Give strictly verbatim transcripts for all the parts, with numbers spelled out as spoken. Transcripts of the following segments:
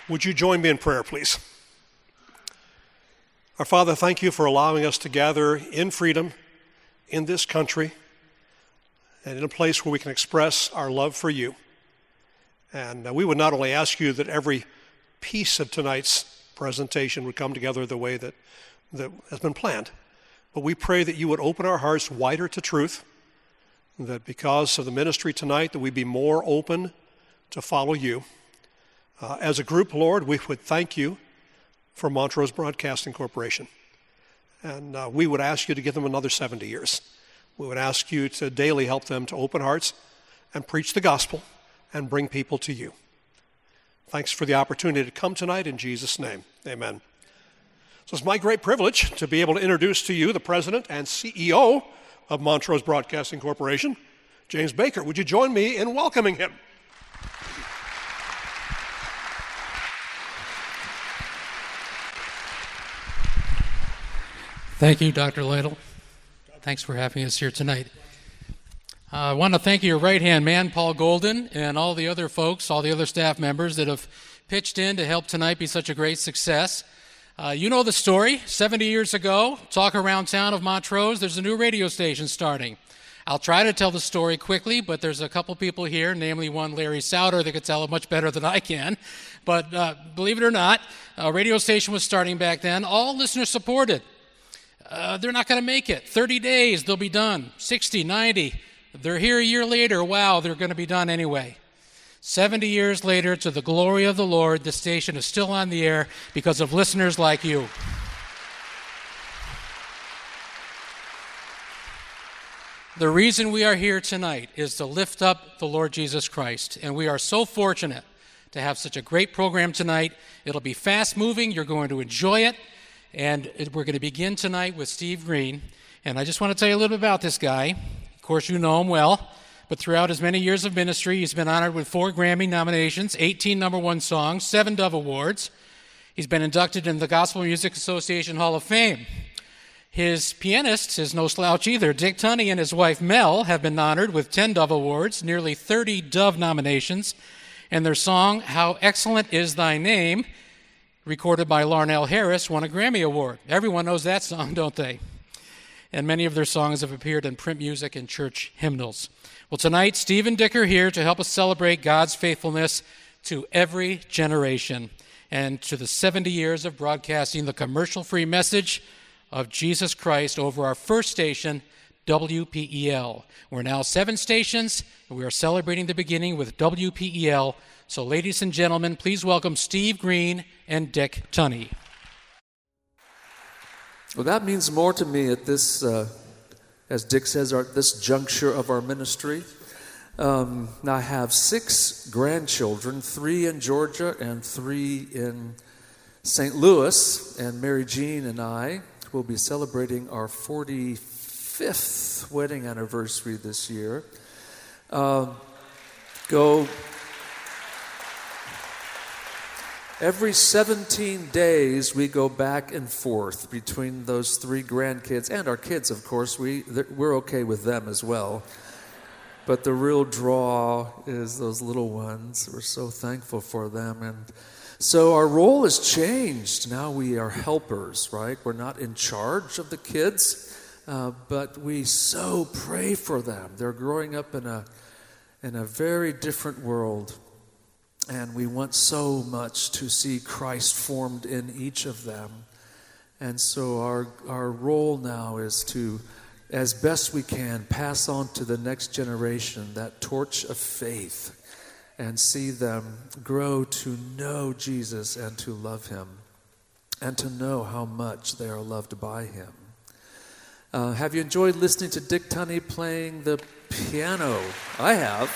Would you join me in prayer, please? Our Father, thank you for allowing us to gather in freedom in this country and in a place where we can express our love for you. And uh, we would not only ask you that every piece of tonight's presentation would come together the way that, that has been planned, but we pray that you would open our hearts wider to truth, that because of the ministry tonight that we be more open to follow you. Uh, as a group, Lord, we would thank you for Montrose Broadcasting Corporation. And uh, we would ask you to give them another seventy years. We would ask you to daily help them to open hearts and preach the gospel and bring people to you. Thanks for the opportunity to come tonight in Jesus' name. Amen. So it's my great privilege to be able to introduce to you the president and C E O of Montrose Broadcasting Corporation, James Baker. Would you join me in welcoming him? Thank you, Doctor Lytle. Thanks for having us here tonight. Uh, I want to thank your right-hand man, Paul Golden, and all the other folks, all the other staff members that have pitched in to help tonight be such a great success. Uh, you know the story. seventy years ago, talk around town of Montrose, there's a new radio station starting. I'll try to tell the story quickly, but there's a couple people here, namely one Larry Souter, that could tell it much better than I can. But uh, believe it or not, a radio station was starting back then. All listeners supported. Uh, they're not going to make it. thirty days, they'll be done. sixty, ninety. They're here a year later. Wow, they're going to be done anyway. seventy years later, to the glory of the Lord, the station is still on the air because of listeners like you. The reason we are here tonight is to lift up the Lord Jesus Christ, and we are so fortunate to have such a great program tonight. It'll be fast-moving. You're going to enjoy it. And we're going to begin tonight with Steve Green. And I just want to tell you a little bit about this guy. Of course, you know him well. But throughout his many years of ministry, he's been honored with four Grammy nominations, eighteen number one songs, seven Dove Awards. He's been inducted in the Gospel Music Association Hall of Fame. His pianist is no slouch either. Dick Tunney and his wife Mel have been honored with ten Dove Awards, nearly thirty Dove nominations. And their song, How Excellent Is Thy Name, recorded by Larnell Harris, won a Grammy Award. Everyone knows that song, don't they? And many of their songs have appeared in print music and church hymnals. Well, tonight, Steve and Dick are here to help us celebrate God's faithfulness to every generation and to the seventy years of broadcasting the commercial-free message of Jesus Christ over our first station, W P E L. We're now seven stations, and we are celebrating the beginning with W P E L. So, ladies and gentlemen, please welcome Steve Green and Dick Tunney. Well, that means more to me at this, uh, as Dick says, our, this juncture of our ministry. Um, I have six grandchildren, three in Georgia and three in Saint Louis, and Mary Jean and I will be celebrating our forty-fifth wedding anniversary this year. Uh, go... Every seventeen days, we go back and forth between those three grandkids and our kids, of course. We, we're okay with them as well. But the real draw is those little ones. We're so thankful for them. And so our role has changed. Now we are helpers, right? We're not in charge of the kids, uh, but we so pray for them. They're growing up in a in a very different world. And we want so much to see Christ formed in each of them. And so our our role now is to, as best we can, pass on to the next generation that torch of faith and see them grow to know Jesus and to love him and to know how much they are loved by him. Uh, have you enjoyed listening to Dick Tunney playing the piano? I have.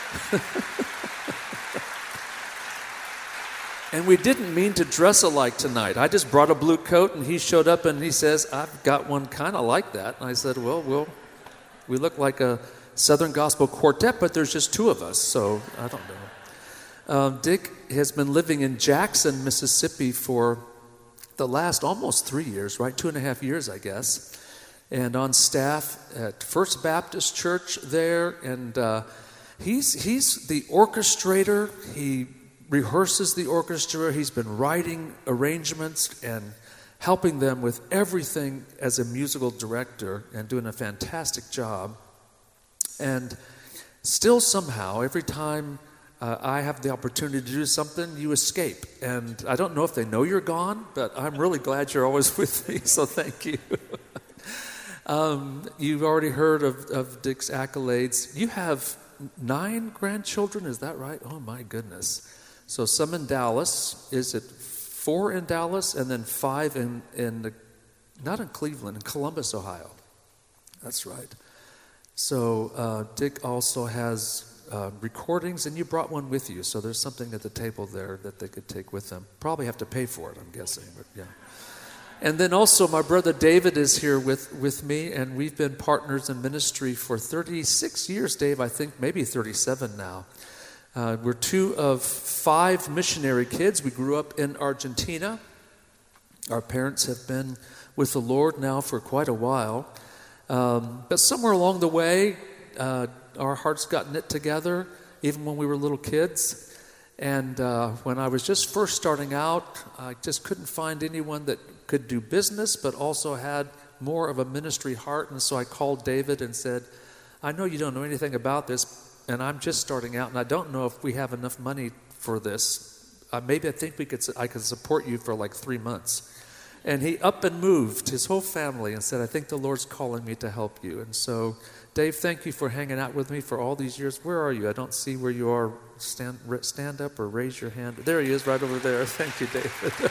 And we didn't mean to dress alike tonight. I just brought a blue coat, and he showed up, and he says, I've got one kind of like that. And I said, well, we'll we look like a Southern Gospel quartet, but there's just two of us, so I don't know. Uh, Dick has been living in Jackson, Mississippi for the last almost three years, right? Two and a half years, I guess. And on staff at First Baptist Church there, and uh, he's he's the orchestrator. He rehearses the orchestra. He's been writing arrangements and helping them with everything as a musical director and doing a fantastic job. And still somehow, every time uh, I have the opportunity to do something, you escape. And I don't know if they know you're gone, but I'm really glad you're always with me, so thank you. um, you've already heard of, of Dick's accolades. You have nine grandchildren, is that right? Oh my goodness. So some in Dallas. Is it four in Dallas and then five in, in the, not in Cleveland, in Columbus, Ohio. That's right. So uh, Dick also has uh, recordings, and you brought one with you. So there's something at the table there that they could take with them. Probably have to pay for it, I'm guessing, but yeah. And then also my brother David is here with, with me, and we've been partners in ministry for thirty-six years, Dave, I think, maybe thirty-seven now. Uh, we're two of five missionary kids. We grew up in Argentina. Our parents have been with the Lord now for quite a while. Um, but somewhere along the way, uh, our hearts got knit together, even when we were little kids. And uh, when I was just first starting out, I just couldn't find anyone that could do business, but also had more of a ministry heart. And so I called David and said, I know you don't know anything about this, and I'm just starting out, and I don't know if we have enough money for this. Uh, maybe I think we could. I could support you for like three months. And he up and moved his whole family and said, I think the Lord's calling me to help you. And so, Dave, thank you for hanging out with me for all these years. Where are you? I don't see where you are. Stand, stand up or raise your hand. There he is, right over there. Thank you, David.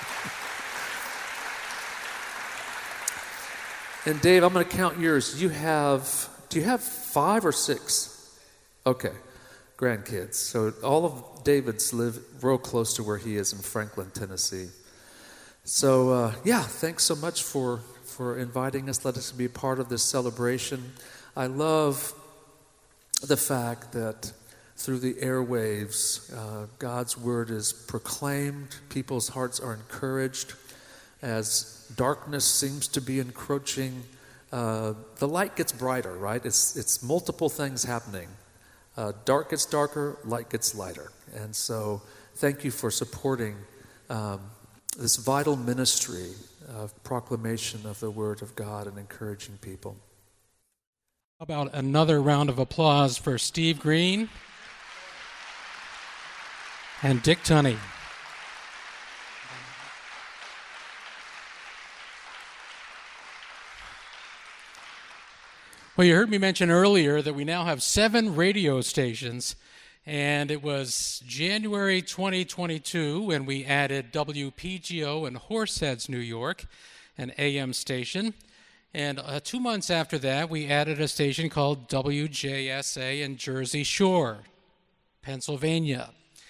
And Dave, I'm going to count yours. You have, do you have five or six? Okay, grandkids. So all of David's live real close to where he is in Franklin, Tennessee. So uh, yeah, thanks so much for, for inviting us. Let us be part of this celebration. I love the fact that through the airwaves, uh, God's word is proclaimed. People's hearts are encouraged. As darkness seems to be encroaching, uh, the light gets brighter, right? It's, it's multiple things happening. Uh, dark gets darker, light gets lighter. And so thank you for supporting um, this vital ministry of proclamation of the Word of God and encouraging people. How about another round of applause for Steve Green and Dick Tunney. Well, you heard me mention earlier that we now have seven radio stations, and it was January twenty twenty-two when we added W P G O in Horseheads, New York, an A M station. And uh, two months after that, we added a station called W J S A in Jersey Shore, Pennsylvania.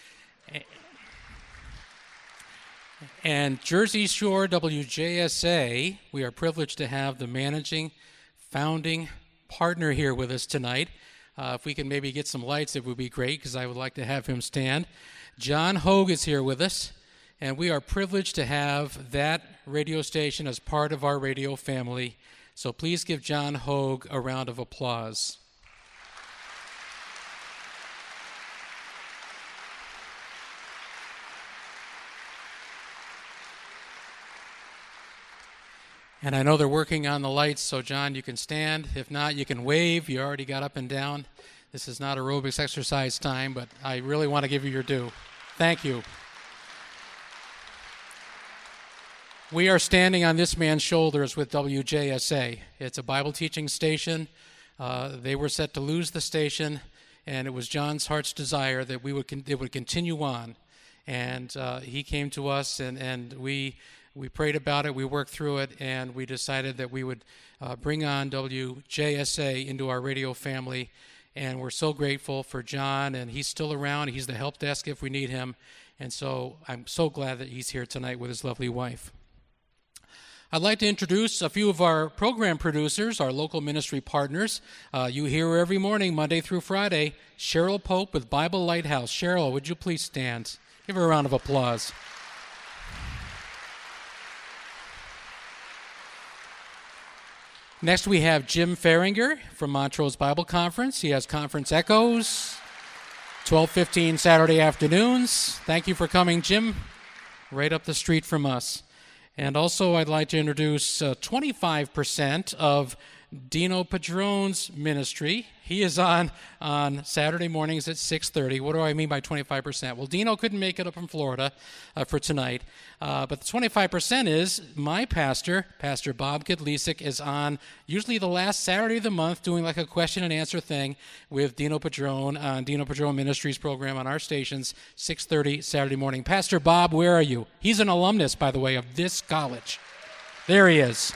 And Jersey Shore W J S A, we are privileged to have the managing, founding partner here with us tonight. Uh, if we can maybe get some lights, it would be great, because I would like to have him stand. John Hogue is here with us, and we are privileged to have that radio station as part of our radio family. So please give John Hogue a round of applause. And I know they're working on the lights, so John, you can stand. If not, you can wave. You already got up and down. This is not aerobics exercise time, but I really want to give you your due. Thank you. We are standing on this man's shoulders with W J S A. It's a Bible teaching station. Uh, they were set to lose the station, and it was John's heart's desire that we would con- it would continue on. And uh, he came to us, and, and we... We prayed about it, we worked through it, and we decided that we would uh, bring on W J S A into our radio family. And we're so grateful for John, and he's still around. He's the help desk if we need him. And so I'm so glad that he's here tonight with his lovely wife. I'd like to introduce a few of our program producers, our local ministry partners. Uh, you hear her every morning, Monday through Friday, Cheryl Pope with Bible Lighthouse. Cheryl, would you please stand? Give her a round of applause. Next, we have Jim Farringer from Montrose Bible Conference. He has Conference Echoes. twelve fifteen Saturday afternoons. Thank you for coming, Jim, right up the street from us. And also I'd like to introduce uh, twenty-five percent of Dino Padrone's ministry. He is on on Saturday mornings at six thirty. What do I mean by twenty-five percent? Well, Dino couldn't make it up from Florida uh, for tonight, uh, but the twenty-five percent is my pastor, Pastor Bob Kudlisik, is on usually the last Saturday of the month doing like a question and answer thing with Dino Padrone on Dino Padrone Ministries program on our stations, six thirty Saturday morning. Pastor Bob, where are you? He's an alumnus, by the way, of this college. There he is.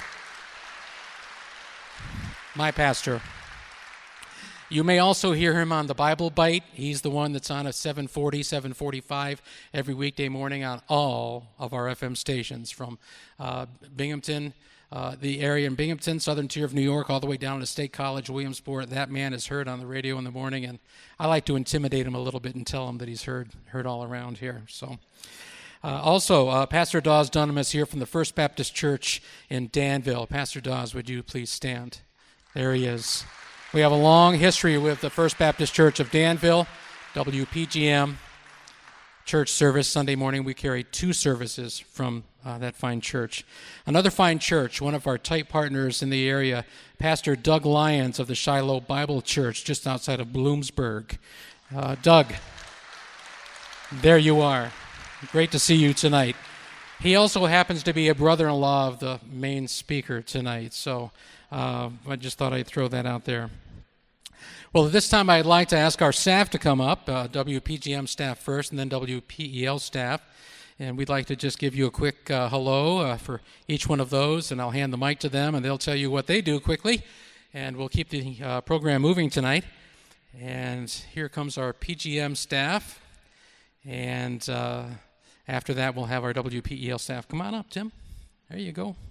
My pastor. You may also hear him on the Bible Bite. He's the one that's on at seven forty, seven forty-five every weekday morning on all of our F M stations from uh, Binghamton, uh, the area in Binghamton, southern tier of New York, all the way down to State College, Williamsport. That man is heard on the radio in the morning, and I like to intimidate him a little bit and tell him that he's heard heard all around here. So. Uh, also, uh, Pastor Dawes Dunham is here from the First Baptist Church in Danville. Pastor Dawes, would you please stand? There he is. We have a long history with the First Baptist Church of Danville, W P G M church service. Sunday morning we carry two services from uh, that fine church. Another fine church, one of our tight partners in the area, Pastor Doug Lyons of the Shiloh Bible Church just outside of Bloomsburg. Uh, Doug, there you are. Great to see you tonight. He also happens to be a brother-in-law of the main speaker tonight, so uh, I just thought I'd throw that out there. Well, at this time I'd like to ask our staff to come up, uh, W P G M staff first and then W P E L staff, and we'd like to just give you a quick uh, hello uh, for each one of those, and I'll hand the mic to them, and they'll tell you what they do quickly, and we'll keep the uh, program moving tonight. And here comes our P G M staff, and uh, after that we'll have our W P E L staff. Come on up, Tim. There you go.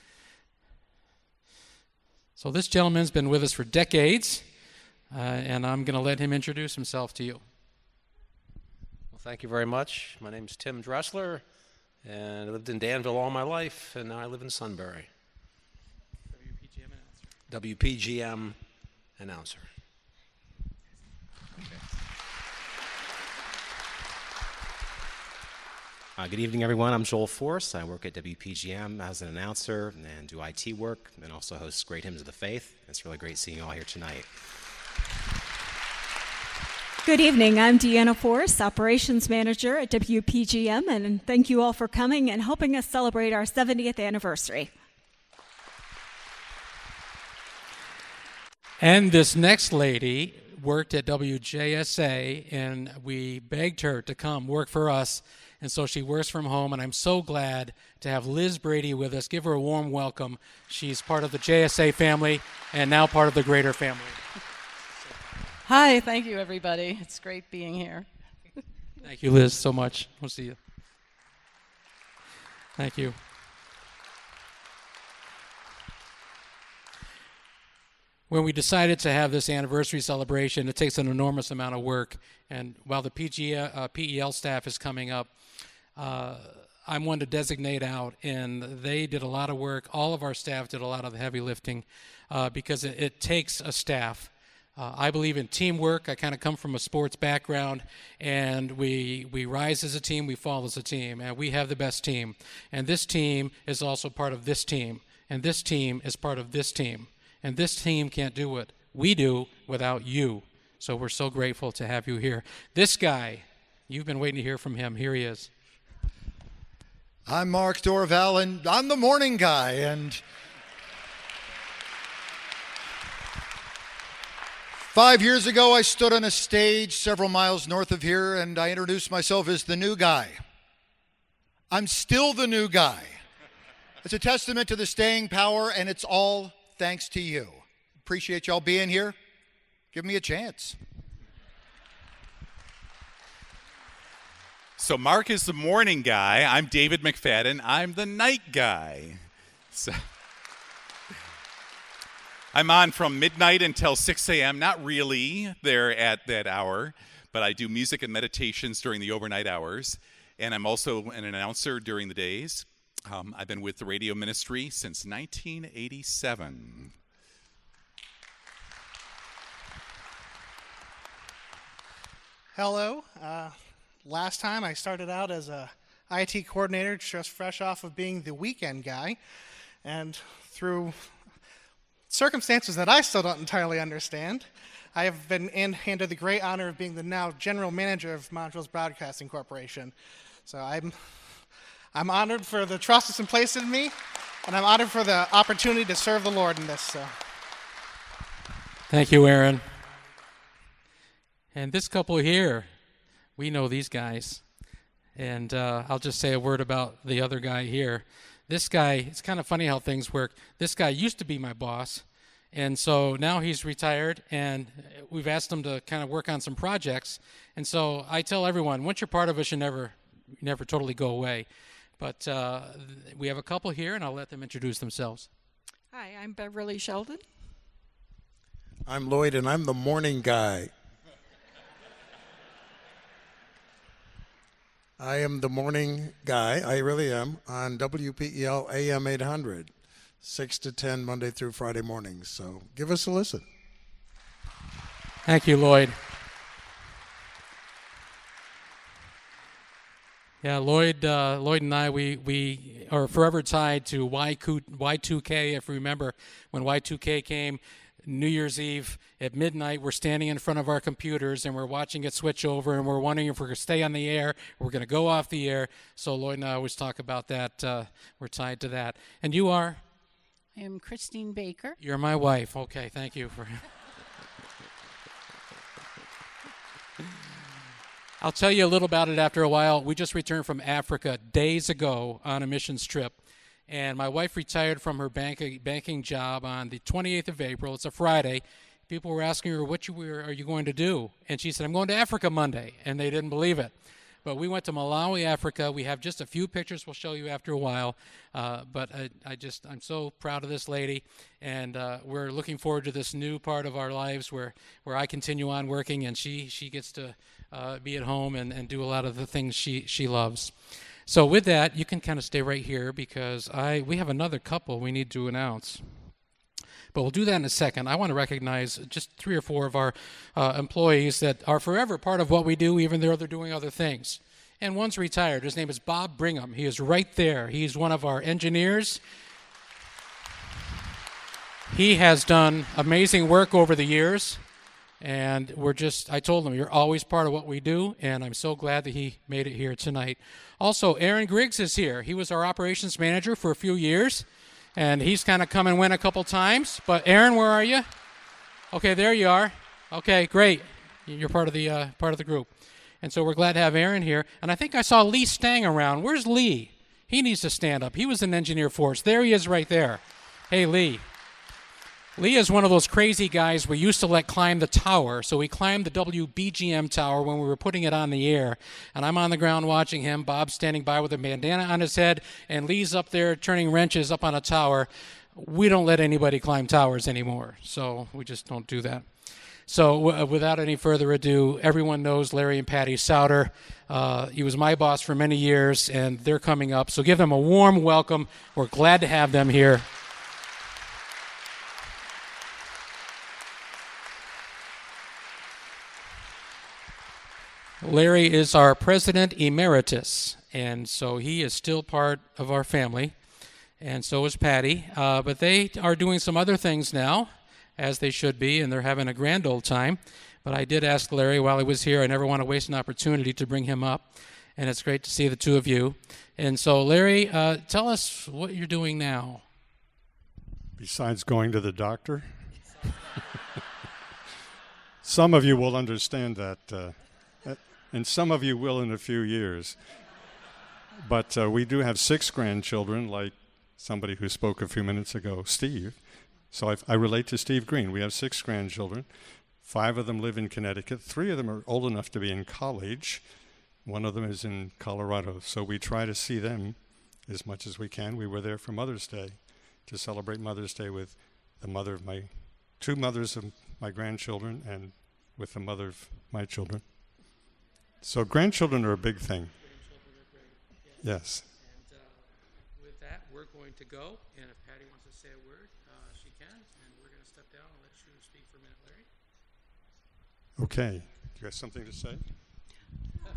So this gentleman's been with us for decades, uh, and I'm going to let him introduce himself to you. Well, thank you very much. My name's Tim Dressler, and I lived in Danville all my life, and now I live in Sunbury. W P G M announcer. W P G M announcer. Uh, good evening, everyone. I'm Joel Force. I work at W P G M as an announcer and do I T work and also host Great Hymns of the Faith. It's really great seeing you all here tonight. Good evening. I'm Deanna Force, Operations Manager at W P G M, and thank you all for coming and helping us celebrate our seventieth anniversary. And this next lady worked at W J S A, and we begged her to come work for us. And so she works from home, and I'm so glad to have Liz Brady with us. Give her a warm welcome. She's part of the J S A family and now part of the Greater family. Hi, thank you, everybody. It's great being here. Thank you, Liz, so much. We'll see you. Thank you. When we decided to have this anniversary celebration, it takes an enormous amount of work. And while the P G, uh, P E L staff is coming up, uh, I'm one to designate out, and they did a lot of work. All of our staff did a lot of the heavy lifting uh, because it, it takes a staff. Uh, I believe in teamwork. I kind of come from a sports background, and we we rise as a team, we fall as a team, and we have the best team. And this team is also part of this team, and this team is part of this team. And this team can't do what we do without you. So we're so grateful to have you here. This guy, you've been waiting to hear from him. Here he is. I'm Mark Dorval, and I'm the morning guy. And five years ago, I stood on a stage several miles north of here, and I introduced myself as the new guy. I'm still the new guy. It's a testament to the staying power, and it's all thanks to you. Appreciate y'all being here. Give me a chance. So Mark is the morning guy. I'm David McFadden. I'm the night guy. So I'm on from midnight until six a.m. Not really there at that hour, but I do music and meditations during the overnight hours. And I'm also an announcer during the days. Um, I've been with the radio ministry since nineteen eighty-seven. Hello. Uh, last time I started out as a I T coordinator, just fresh off of being the weekend guy, and through circumstances that I still don't entirely understand, I have been in, handed the great honor of being the now general manager of Montrose Broadcasting Corporation. So I'm, I'm honored for the trust that's been placed in me, and I'm honored for the opportunity to serve the Lord in this. So. Thank you, Aaron. And this couple here, we know these guys. And uh, I'll just say a word about the other guy here. This guy, it's kind of funny how things work. This guy used to be my boss, and so now he's retired, and we've asked him to kind of work on some projects. And so I tell everyone, once you're part of us, you never, you never totally go away. But uh, we have a couple here, and I'll let them introduce themselves. Hi, I'm Beverly Sheldon. I'm Lloyd, and I'm the morning guy. I am the morning guy, I really am, on W P E L A M eight hundred, six to ten, Monday through Friday mornings. So give us a listen. Thank you, Lloyd. Yeah, Lloyd, uh, Lloyd and I, we, we are forever tied to Y two K. If you remember, when Y two K came, New Year's Eve at midnight, we're standing in front of our computers and we're watching it switch over, and we're wondering if we're going to stay on the air, or we're going to go off the air. So Lloyd and I always talk about that. Uh, we're tied to that. And you are? I am Christine Baker. You're my wife. Okay, thank you for. I'll tell you a little about it after a while. We just returned from Africa days ago on a missions trip. And my wife retired from her bank, banking job on the twenty-eighth of April. It's a Friday. People were asking her, what you were, are you going to do? And she said, I'm going to Africa Monday. And they didn't believe it. But we went to Malawi, Africa. We have just a few pictures we'll show you after a while. Uh, but I, I just, I'm so proud of this lady. And uh, we're looking forward to this new part of our lives where, where I continue on working and she, she gets to uh, be at home and, and do a lot of the things she, she loves. So with that, you can kind of stay right here because I we have another couple we need to announce. But we'll do that in a second. I want to recognize just three or four of our uh, employees that are forever part of what we do, even though they're doing other things. And one's retired. His name is Bob Brigham. He is right there. He's one of our engineers. He has done amazing work over the years. And we're just, I told him, you're always part of what we do, and I'm so glad that he made it here tonight. Also, Aaron Griggs is here. He was our operations manager for a few years, and he's kind of come and went a couple times. But Aaron, where are you? Okay, there you are. Okay, great. You're part of the uh, part of the group. And so we're glad to have Aaron here. And I think I saw Lee Stang around. Where's Lee? He needs to stand up. He was an engineer for us. There he is right there. Hey, Lee. Lee is one of those crazy guys we used to let climb the tower. So we climbed the W B G M tower when we were putting it on the air. And I'm on the ground watching him. Bob's standing by with a bandana on his head. And Lee's up there turning wrenches up on a tower. We don't let anybody climb towers anymore. So we just don't do that. So w- without any further ado, everyone knows Larry and Patty Souter. Uh, he was my boss for many years, and they're coming up. So give them a warm welcome. We're glad to have them here. Larry is our president emeritus, and so he is still part of our family, and so is Patty. Uh, but they are doing some other things now, as they should be, and they're having a grand old time. But I did ask Larry while he was here. I never want to waste an opportunity to bring him up, and it's great to see the two of you. And so, Larry, uh, tell us what you're doing now. Besides going to the doctor? Some of you will understand that. Uh, And some of you will in a few years. But uh, we do have six grandchildren, like somebody who spoke a few minutes ago, Steve. So I've, I relate to Steve Green. We have six grandchildren. Five of them live in Connecticut. Three of them are old enough to be in college. One of them is in Colorado. So we try to see them as much as we can. We were there for Mother's Day to celebrate Mother's Day with the mother of my, two mothers of my grandchildren and with the mother of my children. So grandchildren are a big thing. Grandchildren are great. Yes. Yes. And uh, with that, we're going to go. And if Patty wants to say a word, uh, she can. And we're going to step down and let you speak for a minute, Larry. Okay. Do you have something to say?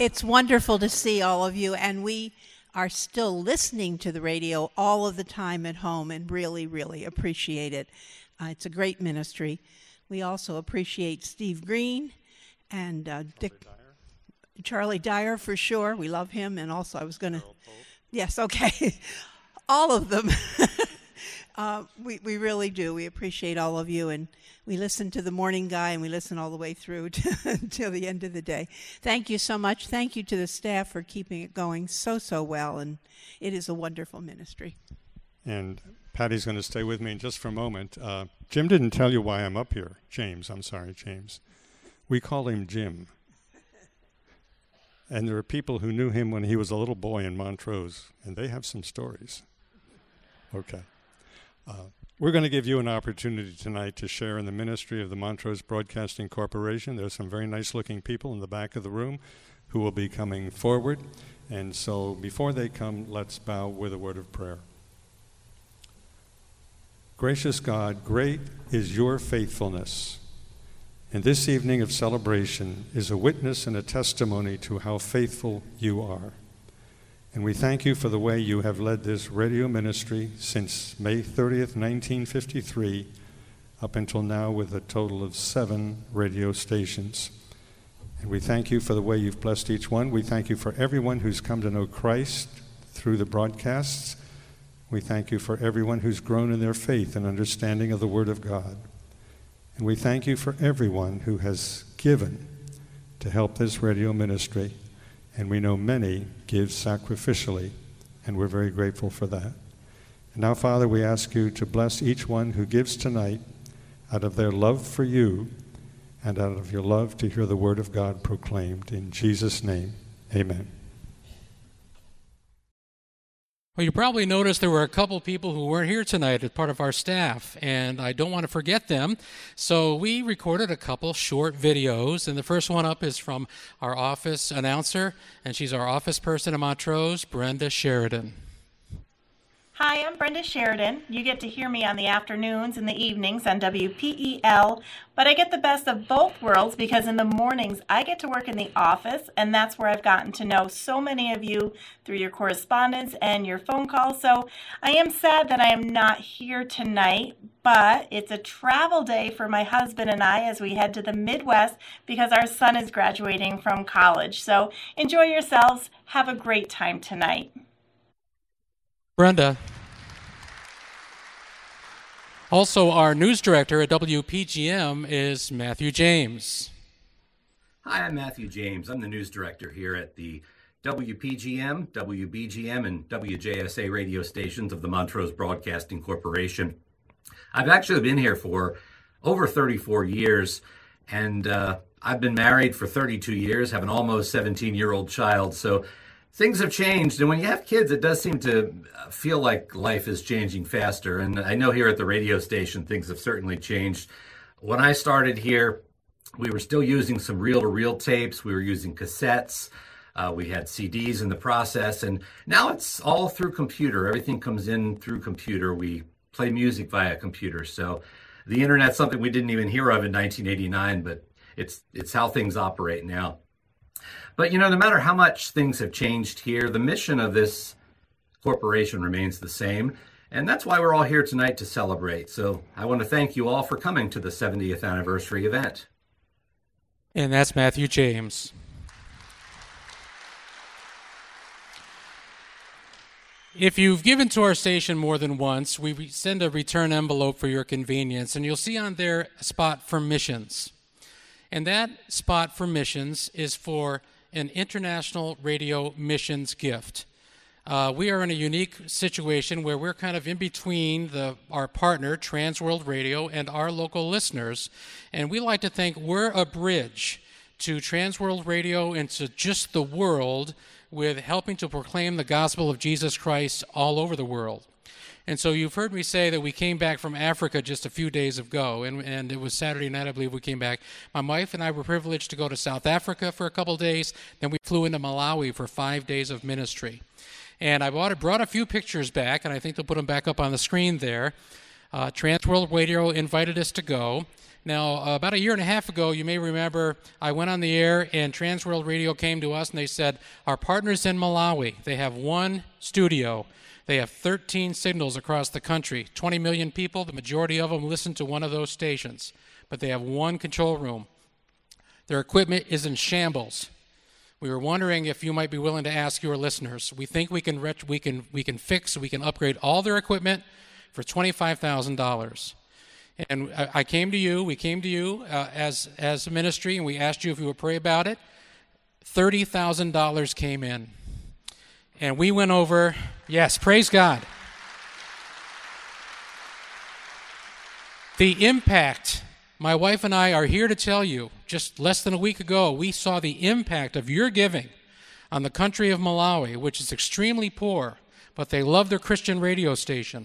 It's wonderful to see all of you, and we are still listening to the radio all of the time at home and really, really appreciate it. Uh, it's a great ministry. We also appreciate Steve Green and uh, Dick, Dyer. Charlie Dyer for sure. We love him, and also I was going to, yes, okay, all of them. uh, we we really do. We appreciate all of you, and we listen to the morning guy, and we listen all the way through until the end of the day. Thank you so much. Thank you to the staff for keeping it going so, so well, and it is a wonderful ministry. And Patty's going to stay with me just for a moment. Uh, Jim didn't tell you why I'm up here. James, I'm sorry, James. We call him Jim. And there are people who knew him when he was a little boy in Montrose, and they have some stories. Okay. Uh, We're going to give you an opportunity tonight to share in the ministry of the Montrose Broadcasting Corporation. There's some very nice-looking people in the back of the room who will be coming forward. And so before they come, let's bow with a word of prayer. Gracious God, great is your faithfulness. And this evening of celebration is a witness and a testimony to how faithful you are. And we thank you for the way you have led this radio ministry since May thirtieth, nineteen fifty-three, up until now with a total of seven radio stations. And we thank you for the way you've blessed each one. We thank you for everyone who's come to know Christ through the broadcasts. We thank you for everyone who's grown in their faith and understanding of the Word of God. And we thank you for everyone who has given to help this radio ministry. And we know many give sacrificially, and we're very grateful for that. And now, Father, we ask you to bless each one who gives tonight out of their love for you and out of your love to hear the word of God proclaimed. In Jesus' name, amen. Well, you probably noticed there were a couple people who weren't here tonight as part of our staff, and I don't want to forget them. So we recorded a couple short videos, and the first one up is from our office announcer, and she's our office person in Montrose, Brenda Sheridan. Hi, I'm Brenda Sheridan. You get to hear me on the afternoons and the evenings on W P E L, but I get the best of both worlds because in the mornings I get to work in the office, and that's where I've gotten to know so many of you through your correspondence and your phone calls. So I am sad that I am not here tonight, but it's a travel day for my husband and I as we head to the Midwest because our son is graduating from college. So enjoy yourselves. Have a great time tonight. Brenda. Also, our news director at W P G M is Matthew James. Hi, I'm Matthew James. I'm the news director here at the W P G M, W B G M, and W J S A radio stations of the Montrose Broadcasting Corporation. I've actually been here for over thirty-four years, and uh, I've been married for thirty-two years, have an almost seventeen-year-old child, so things have changed, and when you have kids, it does seem to feel like life is changing faster. And I know here at the radio station, things have certainly changed. When I started here, we were still using some reel-to-reel tapes. We were using cassettes. Uh, we had C Ds in the process, and now it's all through computer. Everything comes in through computer. We play music via computer. So the internet's something we didn't even hear of in nineteen eighty-nine, but it's it's how things operate now. But, you know, no matter how much things have changed here, the mission of this corporation remains the same. And that's why we're all here tonight to celebrate. So I want to thank you all for coming to the seventieth anniversary event. And that's Matthew James. If you've given to our station more than once, we send a return envelope for your convenience, and you'll see on there a spot for missions. And that spot for missions is for an international radio missions gift. Uh, we are in a unique situation where we're kind of in between the, our partner, Transworld Radio, and our local listeners. And we like to think we're a bridge to Transworld Radio and to just the world with helping to proclaim the gospel of Jesus Christ all over the world. And so you've heard me say that we came back from Africa just a few days ago, and, and it was Saturday night, I believe we came back. My wife and I were privileged to go to South Africa for a couple days, then we flew into Malawi for five days of ministry. And I brought, brought a few pictures back, and I think they'll put them back up on the screen there. Uh, Transworld Radio invited us to go, Now, uh, about a year and a half ago, you may remember, I went on the air and Transworld Radio came to us and they said, our partners in Malawi, they have one studio. They have thirteen signals across the country, twenty million people. The majority of them listen to one of those stations, but they have one control room. Their equipment is in shambles. We were wondering if you might be willing to ask your listeners. We think we can ret- we can we can fix, we can upgrade all their equipment for twenty-five thousand dollars. And I, I came to you, we came to you uh, as as a ministry, and we asked you if you would pray about it. thirty thousand dollars came in. And we went over, yes, praise God. The impact, my wife and I are here to tell you, just less than a week ago, we saw the impact of your giving on the country of Malawi, which is extremely poor, but they love their Christian radio station.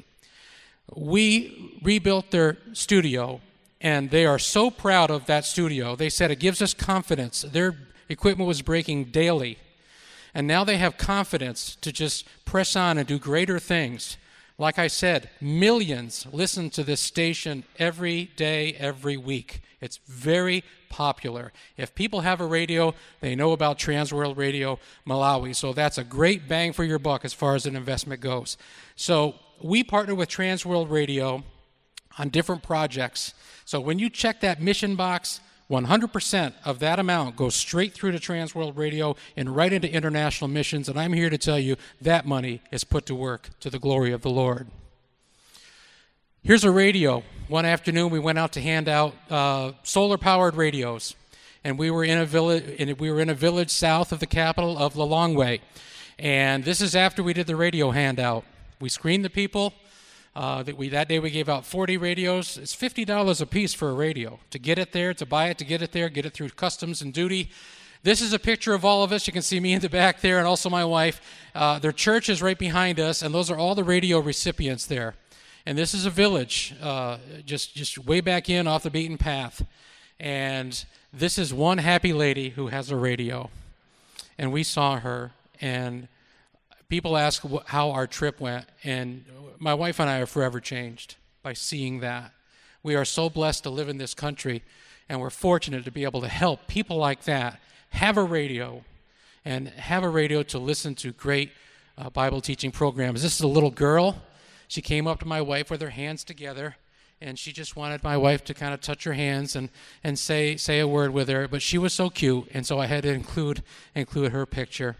We rebuilt their studio, and they are so proud of that studio. They said it gives us confidence. Their equipment was breaking daily. And now they have confidence to just press on and do greater things. Like I said, millions listen to this station every day, every week. It's very popular. If people have a radio, they know about Transworld Radio Malawi. So that's a great bang for your buck as far as an investment goes. So we partner with Transworld Radio on different projects. So when you check that mission box, one hundred percent of that amount goes straight through to Transworld Radio and right into international missions, and I'm here to tell you that money is put to work to the glory of the Lord. Here's a radio. One afternoon we went out to hand out uh, solar-powered radios, and we were in a village. We were in a village south of the capital of Lilongwe, and this is after we did the radio handout. We screened the people. Uh, that we that day we gave out forty radios. It's fifty dollars a piece for a radio. To get it there, to buy it, to get it there, get it through customs and duty. This is a picture of all of us. You can see me in the back there and also my wife. Uh, their church is right behind us, and those are all the radio recipients there. And this is a village, uh, just, just way back in off the beaten path. And this is one happy lady who has a radio. And we saw her, and people ask how our trip went, and my wife and I are forever changed by seeing that. We are so blessed to live in this country, and we're fortunate to be able to help people like that have a radio and have a radio to listen to great uh, Bible teaching programs. This is a little girl. She came up to my wife with her hands together, and she just wanted my wife to kind of touch her hands and, and say say a word with her, but she was so cute, and so I had to include include her picture.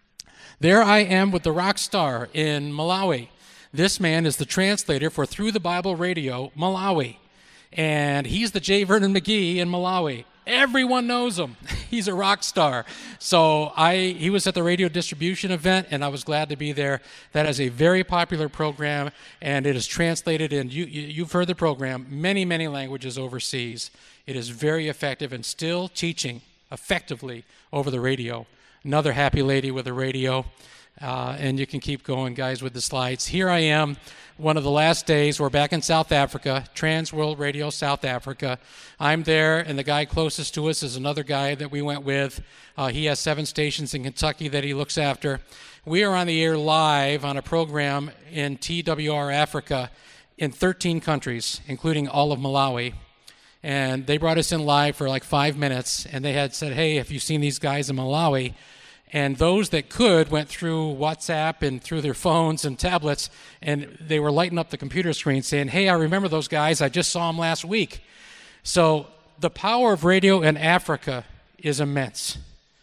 There I am with the rock star in Malawi. This man is the translator for Through the Bible Radio Malawi, and he's the J. Vernon McGee in Malawi. Everyone knows him. He's a rock star. So I, he was at the radio distribution event, and I was glad to be there. That is a very popular program, and it is translated in, you, you, you've heard the program, many, many languages overseas. It is very effective and still teaching effectively over the radio. Another happy lady with a radio. Uh, and you can keep going, guys, with the slides. Here I am, one of the last days. We're back in South Africa, Transworld Radio South Africa. I'm there, and the guy closest to us is another guy that we went with. Uh, he has seven stations in Kentucky that he looks after. We are on the air live on a program in T W R Africa in thirteen countries, including all of Malawi. And they brought us in live for like five minutes, and they had said, hey, have you seen these guys in Malawi? And those that could went through WhatsApp and through their phones and tablets, and they were lighting up the computer screen saying, hey, I remember those guys. I just saw them last week. So the power of radio in Africa is immense.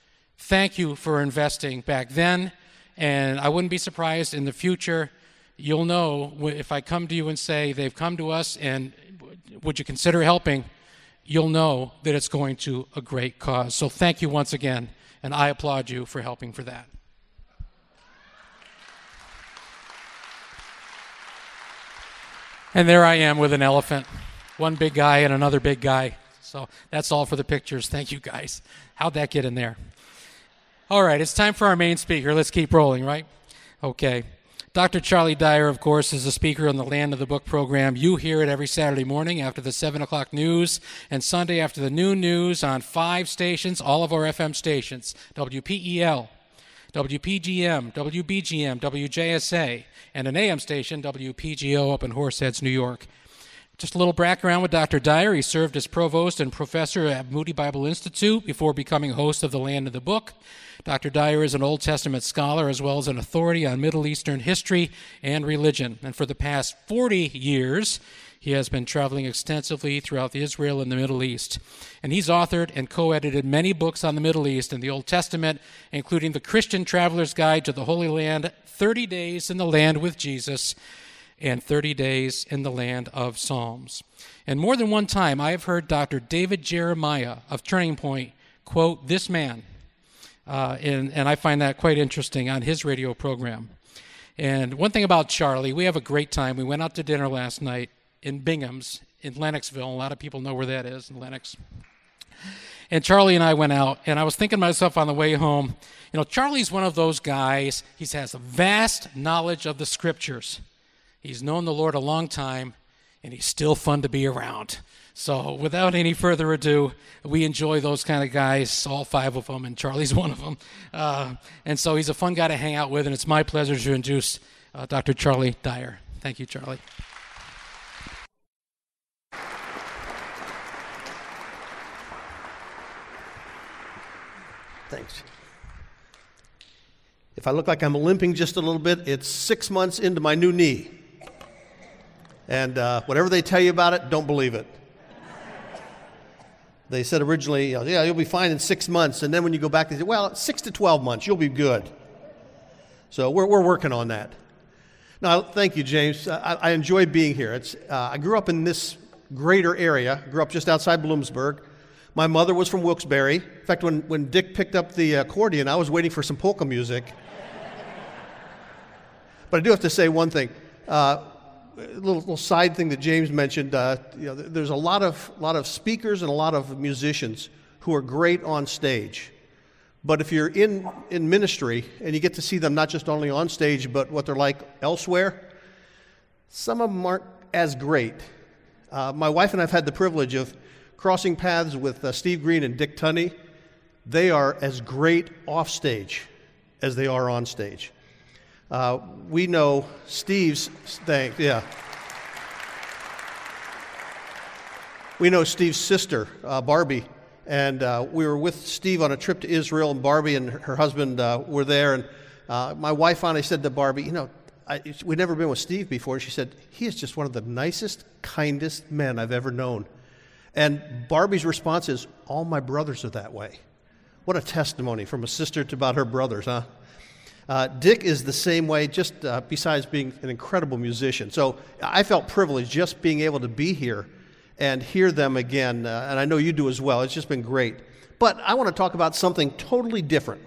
Thank you for investing back then, and I wouldn't be surprised in the future. You'll know if I come to you and say they've come to us and would you consider helping, you'll know that it's going to a great cause. So thank you once again. And I applaud you for helping for that. And there I am with an elephant. One big guy and another big guy. So that's all for the pictures. Thank you, guys. How'd that get in there? All right, it's time for our main speaker. Let's keep rolling, right? Okay. Doctor Charlie Dyer, of course, is a speaker on the Land of the Book program. You hear it every Saturday morning after the seven o'clock news and Sunday after the noon news on five stations, all of our F M stations, W P E L, W P G M, W B G M, W J S A, and an A M station, W P G O, up in Horseheads, New York. Just a little background with Doctor Dyer. He served as provost and professor at Moody Bible Institute before becoming host of The Land of the Book. Doctor Dyer is an Old Testament scholar as well as an authority on Middle Eastern history and religion. And for the past forty years, he has been traveling extensively throughout Israel and the Middle East. And he's authored and co-edited many books on the Middle East and the Old Testament, including The Christian Traveler's Guide to the Holy Land, thirty days in the Land with Jesus, and thirty days in the Land of Psalms. And more than one time, I have heard Doctor David Jeremiah of Turning Point quote this man, uh, and, and I find that quite interesting on his radio program. And one thing about Charlie, we have a great time. We went out to dinner last night in Bingham's in Lennoxville. A lot of people know where that is, in Lennox. And Charlie and I went out, and I was thinking to myself on the way home, you know, Charlie's one of those guys, he has a vast knowledge of the Scriptures. He's known the Lord a long time, and he's still fun to be around. So without any further ado, we enjoy those kind of guys, all five of them, and Charlie's one of them. Uh, and so he's a fun guy to hang out with, and it's my pleasure to introduce uh, Doctor Charlie Dyer. Thank you, Charlie. Thanks. If I look like I'm limping just a little bit, it's six months into my new knee. And uh, whatever they tell you about it, don't believe it. They said originally, you know, yeah, you'll be fine in six months. And then when you go back, they say, well, six to twelve months, you'll be good. So we're we're working on that. Now, thank you, James. I, I enjoy being here. It's uh, I grew up in this greater area. Grew up just outside Bloomsburg. My mother was from Wilkes-Barre. In fact, when, when Dick picked up the accordion, I was waiting for some polka music. But I do have to say one thing. Uh, a little, little side thing that James mentioned. Uh, you know, there's a lot of lot of speakers and a lot of musicians who are great on stage. But if you're in, in ministry and you get to see them not just only on stage, but what they're like elsewhere, some of them aren't as great. Uh, my wife and I have had the privilege of crossing paths with uh, Steve Green and Dick Tunney. They are as great off stage as they are on stage. Uh, we know Steve's thing, yeah. We know Steve's sister, uh, Barbie, and uh, we were with Steve on a trip to Israel, and Barbie and her husband uh, were there, and uh, my wife finally said to Barbie, you know, I, we'd never been with Steve before. She said, he is just one of the nicest, kindest men I've ever known. And Barbie's response is, all my brothers are that way. What a testimony from a sister to about her brothers, huh? Uh, Dick is the same way, just uh, besides being an incredible musician. So I felt privileged just being able to be here and hear them again, uh, and I know you do as well. It's just been great. But I want to talk about something totally different.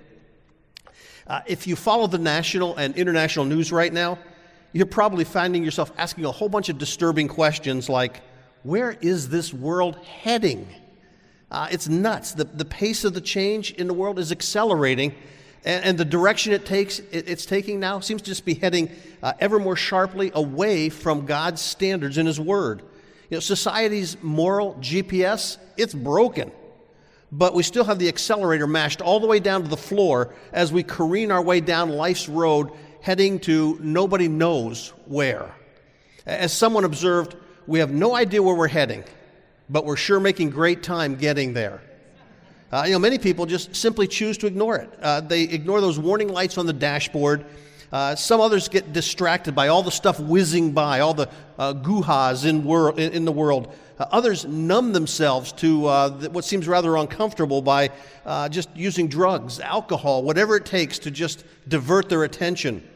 Uh, if you follow the national and international news right now, you're probably finding yourself asking a whole bunch of disturbing questions like, where is this world heading? Uh, it's nuts. The, the pace of the change in the world is accelerating, and, and the direction it takes, it, it's taking now seems to just be heading uh, ever more sharply away from God's standards in His Word. You know, society's moral G P S, it's broken, but we still have the accelerator mashed all the way down to the floor as we careen our way down life's road, heading to nobody knows where. As someone observed, we have no idea where we're heading, but we're sure making great time getting there. Uh, you know, many people just simply choose to ignore it. Uh, they ignore those warning lights on the dashboard. Uh, some others get distracted by all the stuff whizzing by, all the uh, goo-has in, wor- in, in the world. Uh, others numb themselves to uh, what seems rather uncomfortable by uh, just using drugs, alcohol, whatever it takes to just divert their attention.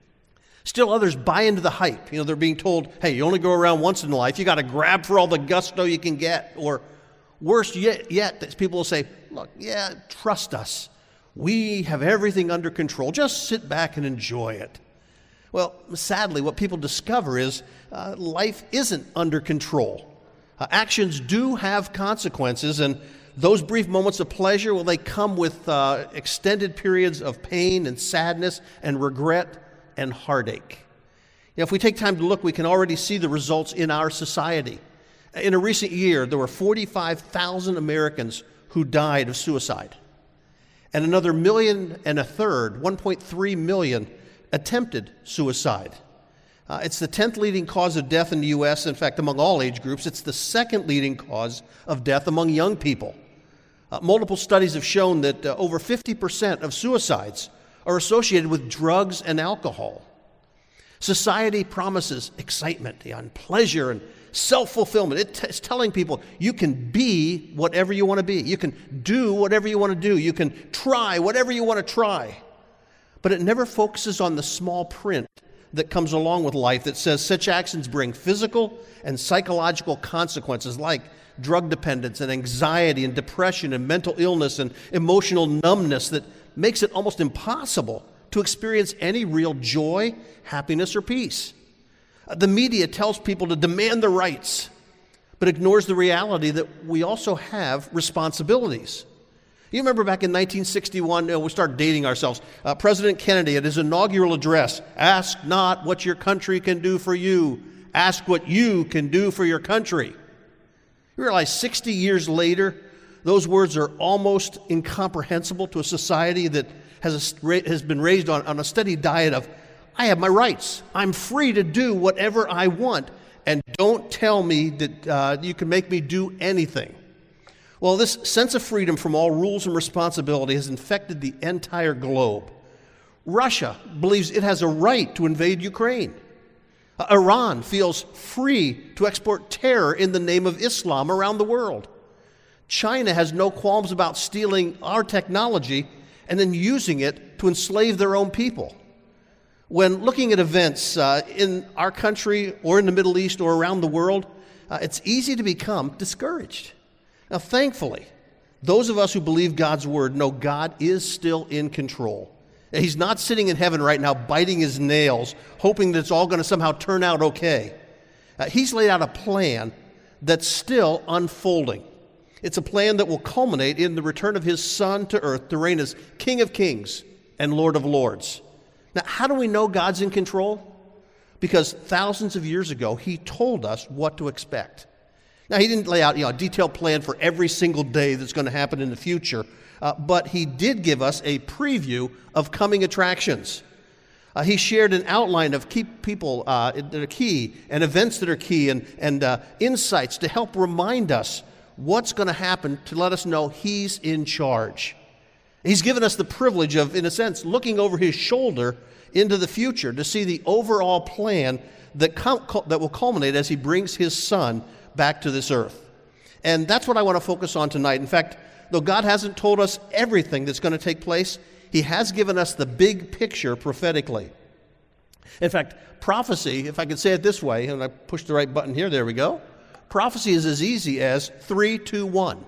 Still others buy into the hype. You know, they're being told, hey, you only go around once in life. You got to grab for all the gusto you can get. Or worse yet, yet, people will say, look, yeah, trust us. We have everything under control. Just sit back and enjoy it. Well, sadly, what people discover is uh, life isn't under control. Uh, actions do have consequences, and those brief moments of pleasure, well, they come with uh, extended periods of pain and sadness and regret and heartache. You know, if we take time to look, we can already see the results in our society. In a recent year, there were forty-five thousand Americans who died of suicide, and another million and a third, one point three million, attempted suicide. Uh, it's the tenth leading cause of death in the U S In fact, among all age groups, it's the second leading cause of death among young people. Uh, multiple studies have shown that uh, over fifty percent of suicides are associated with drugs and alcohol. Society promises excitement and pleasure and self-fulfillment. It t- it's telling people you can be whatever you want to be. You can do whatever you want to do. You can try whatever you want to try. But it never focuses on the small print that comes along with life that says such actions bring physical and psychological consequences like drug dependence and anxiety and depression and mental illness and emotional numbness that makes it almost impossible to experience any real joy, happiness, or peace. The media tells people to demand their rights, but ignores the reality that we also have responsibilities. You remember back in nineteen sixty-one, uh, we started dating ourselves. Uh, President Kennedy, at his inaugural address, ask not what your country can do for you, ask what you can do for your country. You realize sixty years later, those words are almost incomprehensible to a society that has, a, has been raised on, on a steady diet of, I have my rights. I'm free to do whatever I want, and don't tell me that uh, you can make me do anything. Well, this sense of freedom from all rules and responsibility has infected the entire globe. Russia believes it has a right to invade Ukraine. Uh, Iran feels free to export terror in the name of Islam around the world. China has no qualms about stealing our technology and then using it to enslave their own people. When looking at events uh, in our country or in the Middle East or around the world, uh, it's easy to become discouraged. Now, thankfully, those of us who believe God's word know God is still in control. He's not sitting in heaven right now biting his nails, hoping that it's all going to somehow turn out okay. Uh, he's laid out a plan that's still unfolding. It's a plan that will culminate in the return of his Son to earth to reign as King of Kings and Lord of Lords. Now, how do we know God's in control? Because thousands of years ago, he told us what to expect. Now, he didn't lay out, you know, a detailed plan for every single day that's going to happen in the future, uh, but he did give us a preview of coming attractions. Uh, he shared an outline of key people uh, that are key and events that are key and, and uh, insights to help remind us what's going to happen to let us know he's in charge. He's given us the privilege of, in a sense, looking over his shoulder into the future to see the overall plan that, com- that will culminate as he brings his Son back to this earth. And that's what I want to focus on tonight. In fact, though God hasn't told us everything that's going to take place, he has given us the big picture prophetically. In fact, prophecy, if I could say it this way, and I pushed the right button here, there we go. Prophecy is as easy as three, two, one.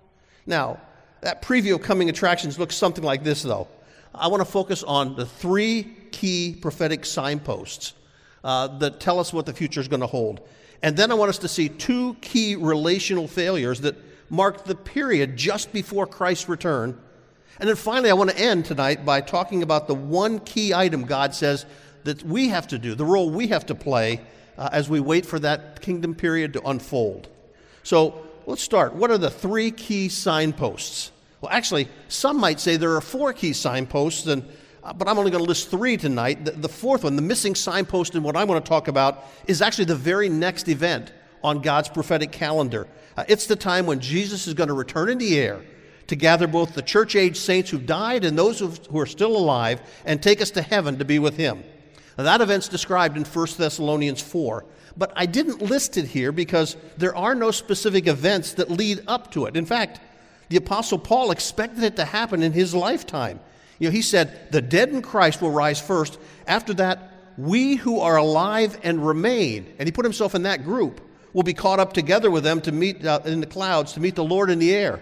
Now, that preview of coming attractions looks something like this, though. I want to focus on the three key prophetic signposts uh, that tell us what the future is going to hold. And then I want us to see two key relational failures that marked the period just before Christ's return. And then finally, I want to end tonight by talking about the one key item God says that we have to do, the role we have to play uh, as we wait for that kingdom period to unfold. So let's start. What are the three key signposts? Well, actually, some might say there are four key signposts, and uh, but I'm only going to list three tonight. The, the fourth one, the missing signpost, and what I want to talk about is actually the very next event on God's prophetic calendar. Uh, it's the time when Jesus is going to return in the air to gather both the church-age saints who've died and those who are still alive and take us to heaven to be with him. Now, that event's described in First Thessalonians four, but I didn't list it here because there are no specific events that lead up to it. In fact, the Apostle Paul expected it to happen in his lifetime. You know, he said, the dead in Christ will rise first. After that, we who are alive and remain, and he put himself in that group, will be caught up together with them to meet uh, in the clouds, to meet the Lord in the air.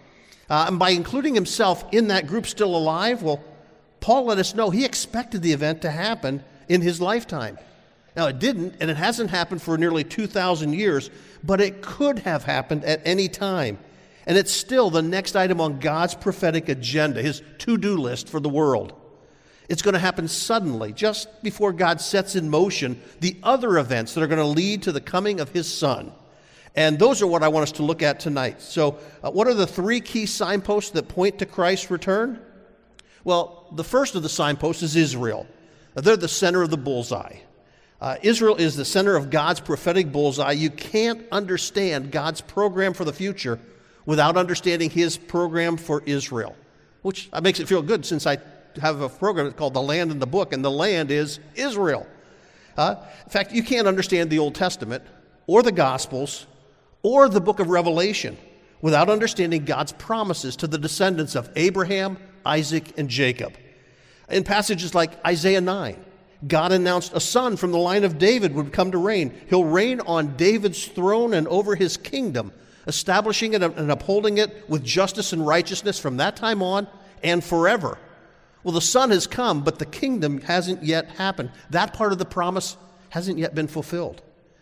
Uh, and by including himself in that group still alive, well, Paul let us know he expected the event to happen in his lifetime. Now, it didn't, and it hasn't happened for nearly two thousand years, but it could have happened at any time. And it's still the next item on God's prophetic agenda, his to-do list for the world. It's going to happen suddenly, just before God sets in motion the other events that are going to lead to the coming of his Son. And those are what I want us to look at tonight. So uh, what are the three key signposts that point to Christ's return? Well, the first of the signposts is Israel. They're the center of the bullseye. Uh, Israel is the center of God's prophetic bullseye. You can't understand God's program for the future without understanding his program for Israel, which makes it feel good since I have a program called The Land in the Book, and the land is Israel. Uh, in fact, you can't understand the Old Testament or the Gospels or the book of Revelation without understanding God's promises to the descendants of Abraham, Isaac, and Jacob. In passages like Isaiah nine, God announced a son from the line of David would come to reign. He'll reign on David's throne and over his kingdom, establishing it and upholding it with justice and righteousness from that time on and forever. Well, the son has come, but the kingdom hasn't yet happened. That part of the promise hasn't yet been fulfilled.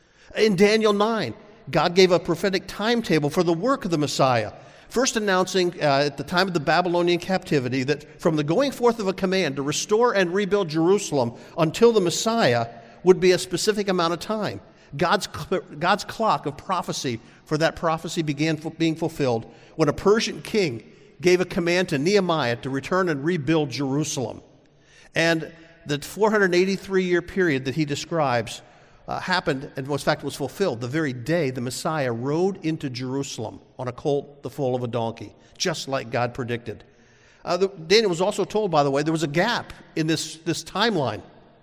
In Daniel nine, God gave a prophetic timetable for the work of the Messiah, first announcing uh, at the time of the Babylonian captivity that from the going forth of a command to restore and rebuild Jerusalem until the Messiah would be a specific amount of time. God's, God's clock of prophecy for that prophecy began being fulfilled when a Persian king gave a command to Nehemiah to return and rebuild Jerusalem. And the four hundred eighty-three year period that he describes uh, happened, and in fact was fulfilled, the very day the Messiah rode into Jerusalem on a colt the foal of a donkey, just like God predicted. Uh, the, Daniel was also told, by the way, there was a gap in this, this timeline.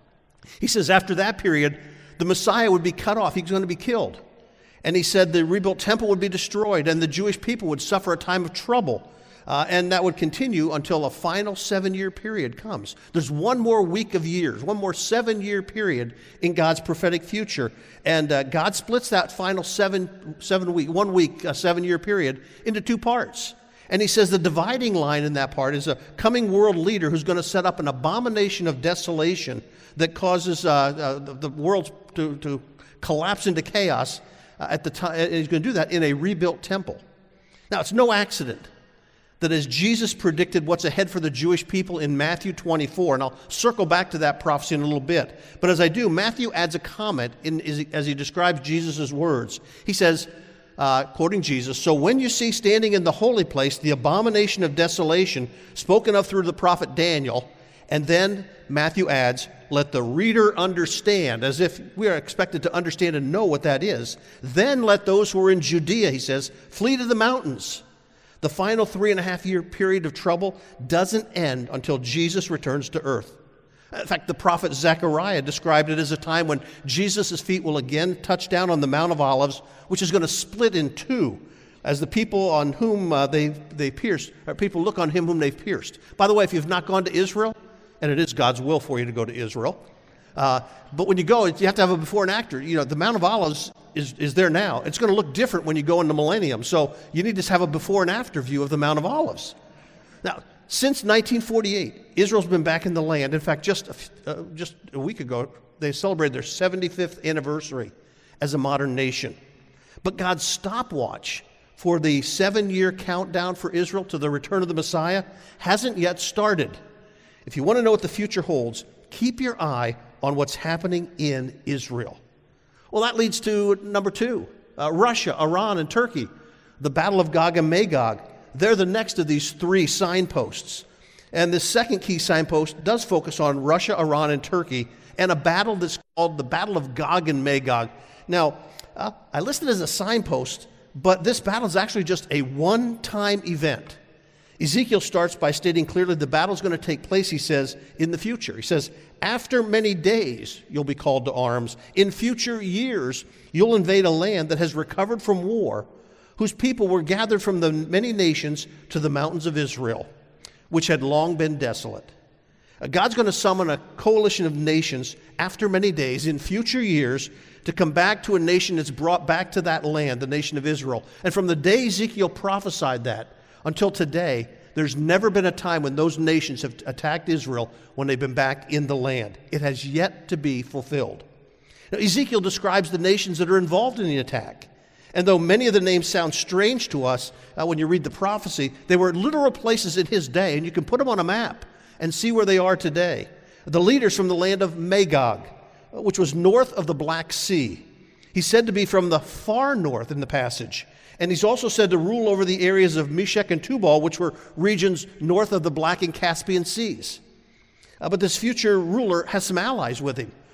He says after that period, the Messiah would be cut off. He was going to be killed. And he said the rebuilt temple would be destroyed and the Jewish people would suffer a time of trouble. Uh, and that would continue until a final seven-year period comes. There's one more week of years, one more seven-year period in God's prophetic future. And uh, God splits that final seven, seven week, one week, uh, seven-year period into two parts. And he says the dividing line in that part is a coming world leader who's going to set up an abomination of desolation that causes uh, uh, the, the world to, to collapse into chaos uh, at the time. And he's going to do that in a rebuilt temple. Now, it's no accident that as Jesus predicted what's ahead for the Jewish people in Matthew twenty-four, and I'll circle back to that prophecy in a little bit, but as I do, Matthew adds a comment in, as, he, as he describes Jesus' words. He says, uh, quoting Jesus, "So when you see standing in the holy place the abomination of desolation spoken of through the prophet Daniel," and then Matthew adds, "let the reader understand," as if we are expected to understand and know what that is. "Then let those who are in Judea," he says, "flee to the mountains." The final three and a half year period of trouble doesn't end until Jesus returns to earth. In fact, the prophet Zechariah described it as a time when Jesus' feet will again touch down on the Mount of Olives, which is going to split in two as the people on whom uh, they, they pierced, or people look on him whom they've pierced. By the way, if you've not gone to Israel, and it is God's will for you to go to Israel, uh, but when you go, you have to have a before and after. You know, the Mount of Olives is, is there now. It's going to look different when you go in the millennium. So you need to have a before and after view of the Mount of Olives. Now, since nineteen forty-eight, Israel's been back in the land. In fact, just a, uh, just a week ago, they celebrated their seventy-fifth anniversary as a modern nation. But God's stopwatch for the seven-year countdown for Israel to the return of the Messiah hasn't yet started. If you want to know what the future holds, keep your eye on what's happening in Israel. Well, that leads to number two, uh, Russia, Iran, and Turkey. The Battle of Gog and Magog. They're the next of these three signposts. And this second key signpost does focus on Russia, Iran, and Turkey, and a battle that's called the Battle of Gog and Magog. Now, uh, I listed it as a signpost, but this battle is actually just a one-time event. Ezekiel starts by stating clearly the battle is going to take place, he says, in the future. He says, after many days you'll be called to arms. In future years you'll invade a land that has recovered from war, whose people were gathered from the many nations to the mountains of Israel, which had long been desolate. Uh, God's going to summon a coalition of nations after many days in future years to come back to a nation that's brought back to that land, the nation of Israel. And from the day Ezekiel prophesied that until today, there's never been a time when those nations have attacked Israel when they've been back in the land. It has yet to be fulfilled. Now, Ezekiel describes the nations that are involved in the attack. And though many of the names sound strange to us uh, when you read the prophecy, they were literal places in his day, and you can put them on a map and see where they are today. The leaders from the land of Magog, which was north of the Black Sea. He's said to be from the far north in the passage. And he's also said to rule over the areas of Meshech and Tubal, which were regions north of the Black and Caspian Seas. Uh, but this future ruler has some allies with him.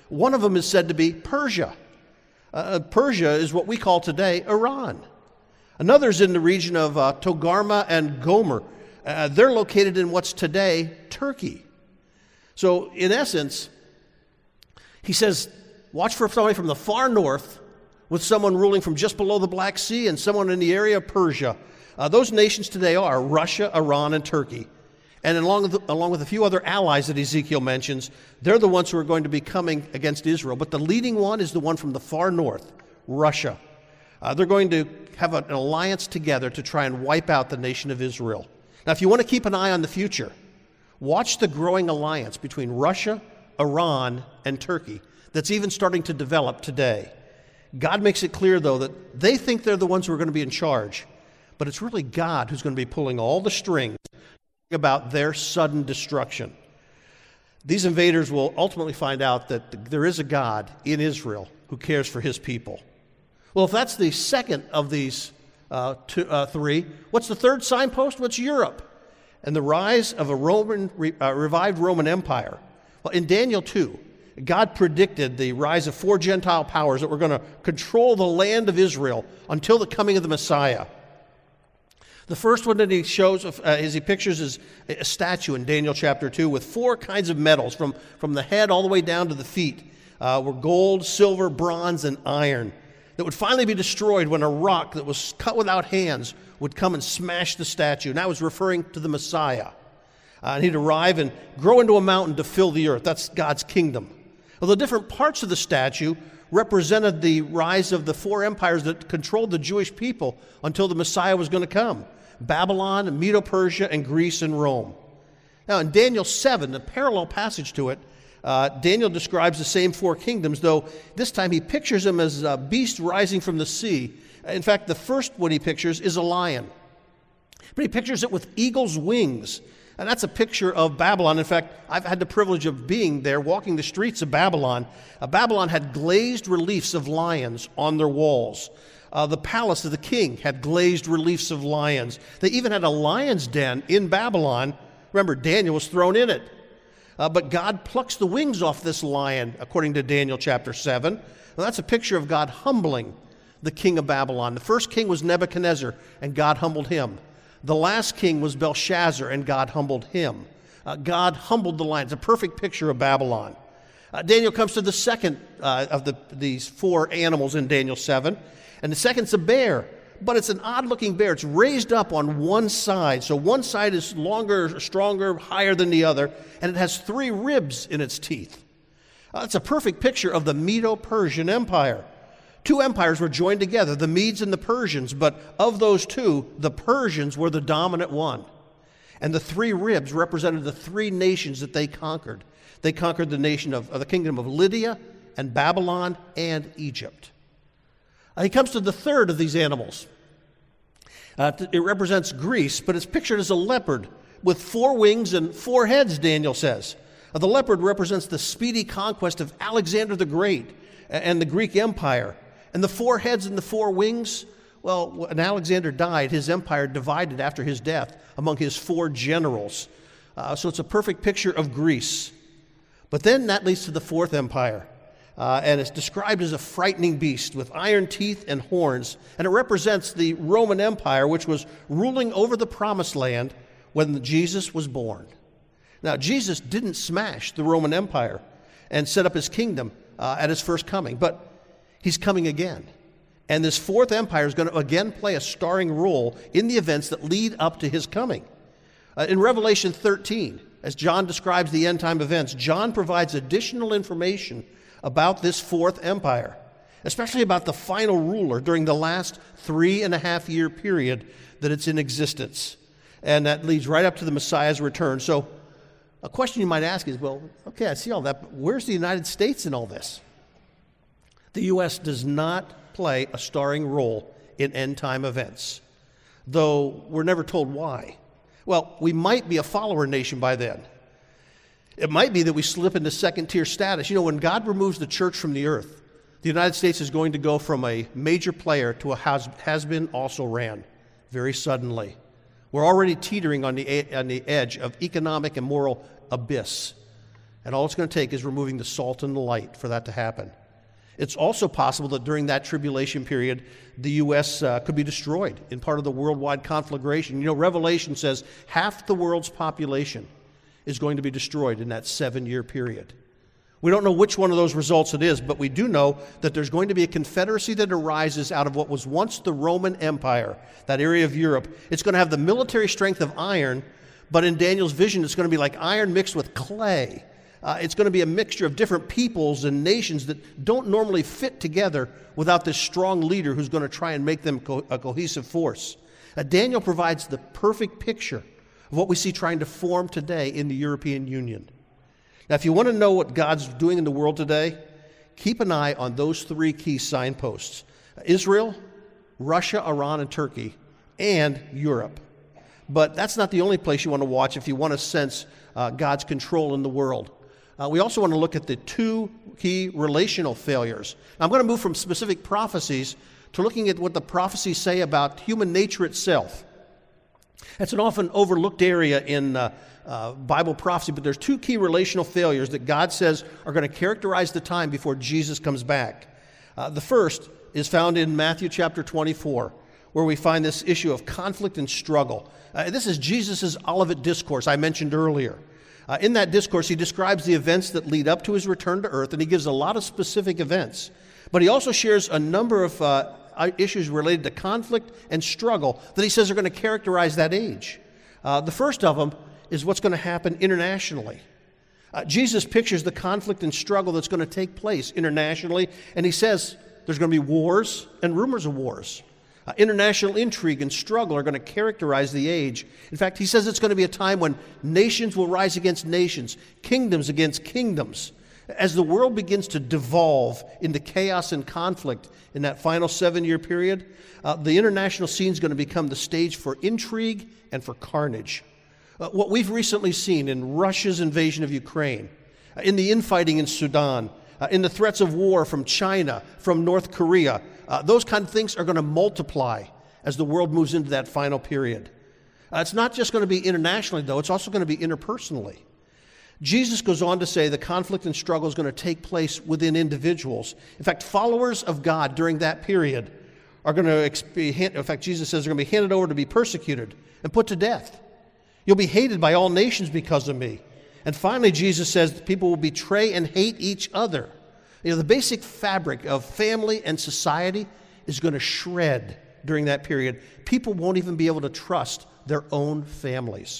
One of them is said to be Persia. Uh, Persia is what we call today Iran. Another is in the region of uh, Togarmah and Gomer. Uh, they're located in what's today Turkey. So in essence, he says, watch for somebody from the far north with someone ruling from just below the Black Sea and someone in the area of Persia. Uh, those nations today are Russia, Iran, and Turkey. And along with, along with a few other allies that Ezekiel mentions, they're the ones who are going to be coming against Israel. But the leading one is the one from the far north, Russia. Uh, they're going to have an alliance together to try and wipe out the nation of Israel. Now, if you want to keep an eye on the future, watch the growing alliance between Russia, Iran, and Turkey that's even starting to develop today. God makes it clear, though, that they think they're the ones who are going to be in charge, but it's really God who's going to be pulling all the strings about their sudden destruction. These invaders will ultimately find out that there is a God in Israel who cares for his people. Well, if that's the second of these uh, two, uh, three, what's the third signpost? What's Europe and the rise of a Roman re, uh, revived Roman Empire? Well, in Daniel two, God predicted the rise of four Gentile powers that were going to control the land of Israel until the coming of the Messiah. The first one that he shows, uh, as he pictures, is a statue in Daniel chapter two with four kinds of metals from, from the head all the way down to the feet. Uh, were gold, silver, bronze, and iron that would finally be destroyed when a rock that was cut without hands would come and smash the statue. And that was referring to the Messiah. Uh, and he'd arrive and grow into a mountain to fill the earth. That's God's kingdom. Well, the different parts of the statue represented the rise of the four empires that controlled the Jewish people until the Messiah was going to come. Babylon, Medo-Persia, and Greece and Rome. Now, in Daniel seven, a parallel passage to it, uh, Daniel describes the same four kingdoms, though this time he pictures them as a beast rising from the sea. In fact, the first one he pictures is a lion. But he pictures it with eagle's wings. And that's a picture of Babylon. In fact, I've had the privilege of being there, walking the streets of Babylon. Uh, Babylon had glazed reliefs of lions on their walls. Uh, the palace of the king had glazed reliefs of lions. They even had a lion's den in Babylon. Remember, Daniel was thrown in it. Uh, but God plucks the wings off this lion, according to Daniel chapter seven. Well, that's a picture of God humbling the king of Babylon. The first king was Nebuchadnezzar, and God humbled him. The last king was Belshazzar, and God humbled him. Uh, God humbled the lion. It's a perfect picture of Babylon. Uh, Daniel comes to the second uh, of the, these four animals in Daniel seven. And the second's a bear, but it's an odd-looking bear. It's raised up on one side. So one side is longer, stronger, higher than the other, and it has three ribs in its teeth. Uh, it's a perfect picture of the Medo-Persian Empire. Two empires were joined together, the Medes and the Persians, but of those two, the Persians were the dominant one. And the three ribs represented the three nations that they conquered. They conquered the nation of, of the kingdom of Lydia and Babylon and Egypt. Uh, he comes to the third of these animals. Uh, it represents Greece, but it's pictured as a leopard with four wings and four heads, Daniel says. Uh, the leopard represents the speedy conquest of Alexander the Great and the Greek Empire. And the four heads and the four wings, well, when Alexander died, his empire divided after his death among his four generals. Uh, so it's a perfect picture of Greece. But then that leads to the fourth empire. Uh, and it's described as a frightening beast with iron teeth and horns. And it represents the Roman Empire, which was ruling over the Promised Land when Jesus was born. Now, Jesus didn't smash the Roman Empire and set up his kingdom uh, at his first coming, but he's coming again. And this fourth empire is going to again play a starring role in the events that lead up to his coming. Uh, in Revelation thirteen, as John describes the end-time events, John provides additional information about this fourth empire, especially about the final ruler during the last three and a half year period that it's in existence. And that leads right up to the Messiah's return. So a question you might ask is, well, okay, I see all that, but where's the United States in all this? The U S does not play a starring role in end-time events, though we're never told why. Well, we might be a follower nation by then. It might be that we slip into second-tier status. You know, when God removes the church from the earth, the United States is going to go from a major player to a has, has-been also ran very suddenly. We're already teetering on the, on the edge of economic and moral abyss. And all it's going to take is removing the salt and the light for that to happen. It's also possible that during that tribulation period, the U S uh, could be destroyed in part of the worldwide conflagration. You know, Revelation says half the world's population is going to be destroyed in that seven-year period. We don't know which one of those results it is, but we do know that there's going to be a confederacy that arises out of what was once the Roman Empire, that area of Europe. It's going to have the military strength of iron, but in Daniel's vision, it's going to be like iron mixed with clay. Uh, it's going to be a mixture of different peoples and nations that don't normally fit together without this strong leader who's going to try and make them co- a cohesive force. Uh, Daniel provides the perfect picture of what we see trying to form today in the European Union. Now, if you want to know what God's doing in the world today, keep an eye on those three key signposts: Israel, Russia, Iran, and Turkey, and Europe. But that's not the only place you want to watch if you want to sense uh, God's control in the world. Uh, we also want to look at the two key relational failures. Now, I'm going to move from specific prophecies to looking at what the prophecies say about human nature itself. That's an often overlooked area in uh, uh, Bible prophecy, but there's two key relational failures that God says are going to characterize the time before Jesus comes back. Uh, the first is found in Matthew chapter twenty-four, where we find this issue of conflict and struggle. Uh, this is Jesus' Olivet Discourse I mentioned earlier. Uh, in that discourse, he describes the events that lead up to his return to earth, and he gives a lot of specific events. But he also shares a number of uh, issues related to conflict and struggle that he says are going to characterize that age. Uh, the first of them is what's going to happen internationally. Uh, Jesus pictures the conflict and struggle that's going to take place internationally, and he says there's going to be wars and rumors of wars. Uh, international intrigue and struggle are going to characterize the age. In fact, he says it's going to be a time when nations will rise against nations, kingdoms against kingdoms. As the world begins to devolve into chaos and conflict in that final seven-year period, uh, the international scene is going to become the stage for intrigue and for carnage. Uh, what we've recently seen in Russia's invasion of Ukraine, uh, in the infighting in Sudan, uh, in the threats of war from China, from North Korea, uh, those kind of things are going to multiply as the world moves into that final period. Uh, it's not just going to be internationally, though. It's also going to be interpersonally. Jesus goes on to say the conflict and struggle is going to take place within individuals. In fact, followers of God during that period are going to be, in fact, Jesus says they're going to be handed over to be persecuted and put to death. You'll be hated by all nations because of me. And finally, Jesus says that people will betray and hate each other. You know, the basic fabric of family and society is going to shred during that period. People won't even be able to trust their own families.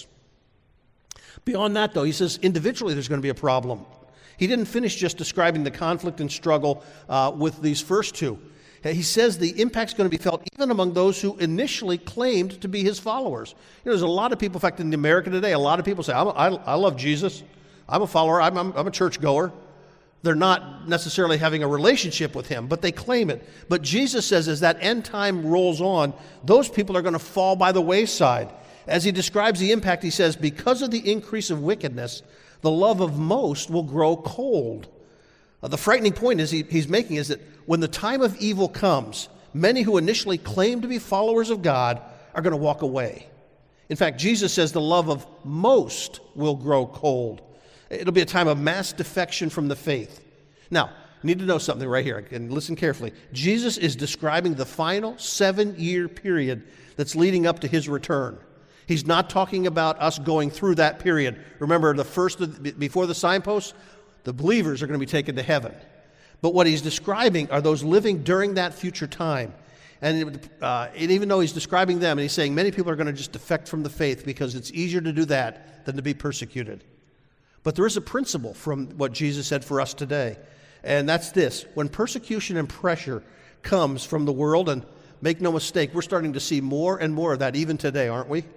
Beyond that, though, he says individually there's going to be a problem. He didn't finish just describing the conflict and struggle uh, with these first two. He says the impact's going to be felt even among those who initially claimed to be his followers. You know, there's a lot of people, in fact, in America today, a lot of people say, I'm a, I, I love Jesus. I'm a follower. I'm, I'm, I'm a churchgoer. They're not necessarily having a relationship with him, but they claim it. But Jesus says as that end time rolls on, those people are going to fall by the wayside. As he describes the impact, he says, because of the increase of wickedness, the love of most will grow cold. Uh, the frightening point is he, he's making is that when the time of evil comes, many who initially claimed to be followers of God are going to walk away. In fact, Jesus says the love of most will grow cold. It'll be a time of mass defection from the faith. Now, you need to know something right here, and listen carefully. Jesus is describing the final seven-year period that's leading up to his return. He's not talking about us going through that period. Remember, the first before the signposts, the believers are going to be taken to heaven. But what he's describing are those living during that future time. And, uh, and even though he's describing them, and he's saying many people are going to just defect from the faith because it's easier to do that than to be persecuted. But there is a principle from what Jesus said for us today, and that's this. When persecution and pressure comes from the world, and make no mistake, we're starting to see more and more of that even today, aren't we?